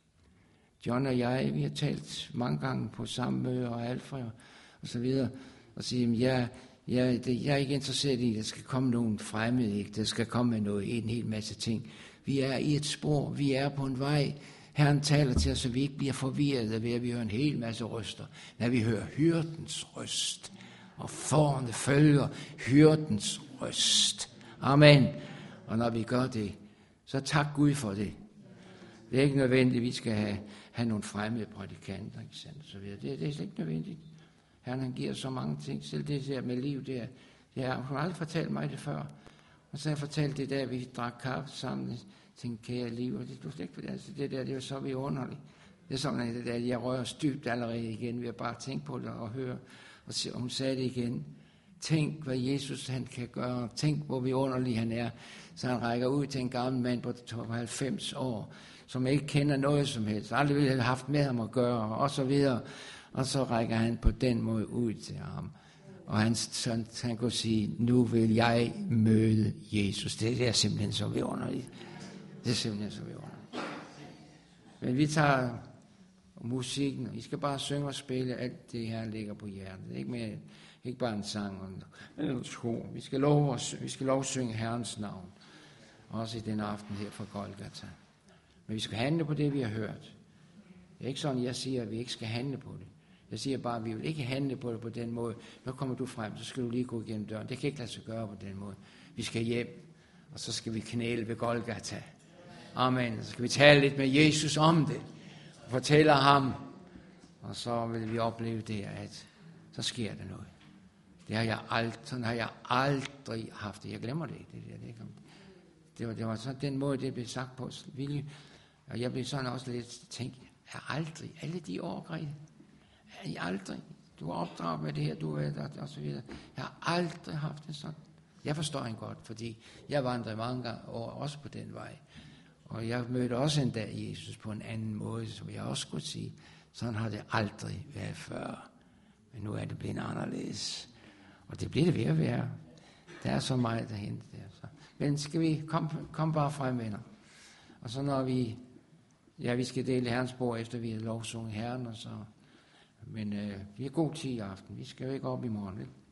John og jeg, vi har talt mange gange på samme møder og Alfred og så videre, og siger, jeg er ikke interesseret i, at der skal komme nogen fremmede, ikke? Der skal komme med en hel masse ting. Vi er i et spor, vi er på en vej. Herren taler til os, så vi ikke bliver forvirret ved, at vi hører en hel masse røster. Når vi hører hyrdens røst, og fårene følger hyrdens røst. Amen. Og når vi gør det, så tak Gud for det. Det er ikke nødvendigt, at vi skal have nogle fremmede prædikanter, ikke sandt, så videre. Det er slet ikke nødvendigt. Herren han giver så mange ting, selv det der med liv der. Hun har aldrig fortalt mig det før. Og så har jeg fortalt det der, vi drak kaffe sammen. Jeg tænkte, kære liv, og det der, det var så vidunderligt. Det er sådan, det der, jeg rører dybt allerede igen, ved at bare tænke på det og høre. Og hun sagde det igen. Tænk, hvad Jesus han kan gøre. Tænk, hvor vidunderlig han er. Så han rækker ud til en gammel mand på 90 år, som ikke kender noget som helst. Aldrig ville have haft med ham at gøre, og så videre. Og så rækker han på den måde ud til ham. Og han kunne sige, nu vil jeg møde Jesus. Det er simpelthen så vidunderligt. Det er simpelthen så vidunderligt. Men vi tager musikken, og I skal bare synge og spille alt det her ligger på hjertet. Ikke bare en sang og en sko. Vi skal lov at synge Herrens navn. Også i den aften her fra Golgata. Men vi skal handle på det, vi har hørt. Det er ikke sådan, jeg siger, at vi ikke skal handle på det. Jeg siger bare, at vi vil ikke handle på det på den måde. Nu kommer du frem, så skal du lige gå igennem døren. Det kan ikke lade sig gøre på den måde. Vi skal hjem, og så skal vi knæle ved Golgata. Amen. Så skal vi tale lidt med Jesus om det. Og fortælle ham. Og så vil vi opleve det, at så sker der noget. Sådan har jeg aldrig haft det. Jeg glemmer det ikke. Det var sådan den måde, det blev sagt på. Og jeg blev sådan også lidt tænkt, aldrig, alle de år, Grete, aldrig. Du har opdraget med det her, du er der, og så videre. Jeg har aldrig haft det sådan. Jeg forstår hende godt, fordi jeg vandrede mange år også på den vej. Og jeg mødte også en dag Jesus på en anden måde, som jeg også skulle sige, sådan har det aldrig været før. Men nu er det blevet anderledes. Og det bliver det ved at være. Der er så meget at hente der. Så. Men skal vi komme bare frem, venner. Og så når vi skal dele Herrens bord, efter vi har lovsunget Herren, og så. Men vi har god tid i aften. Vi skal jo ikke op i morgen, vel?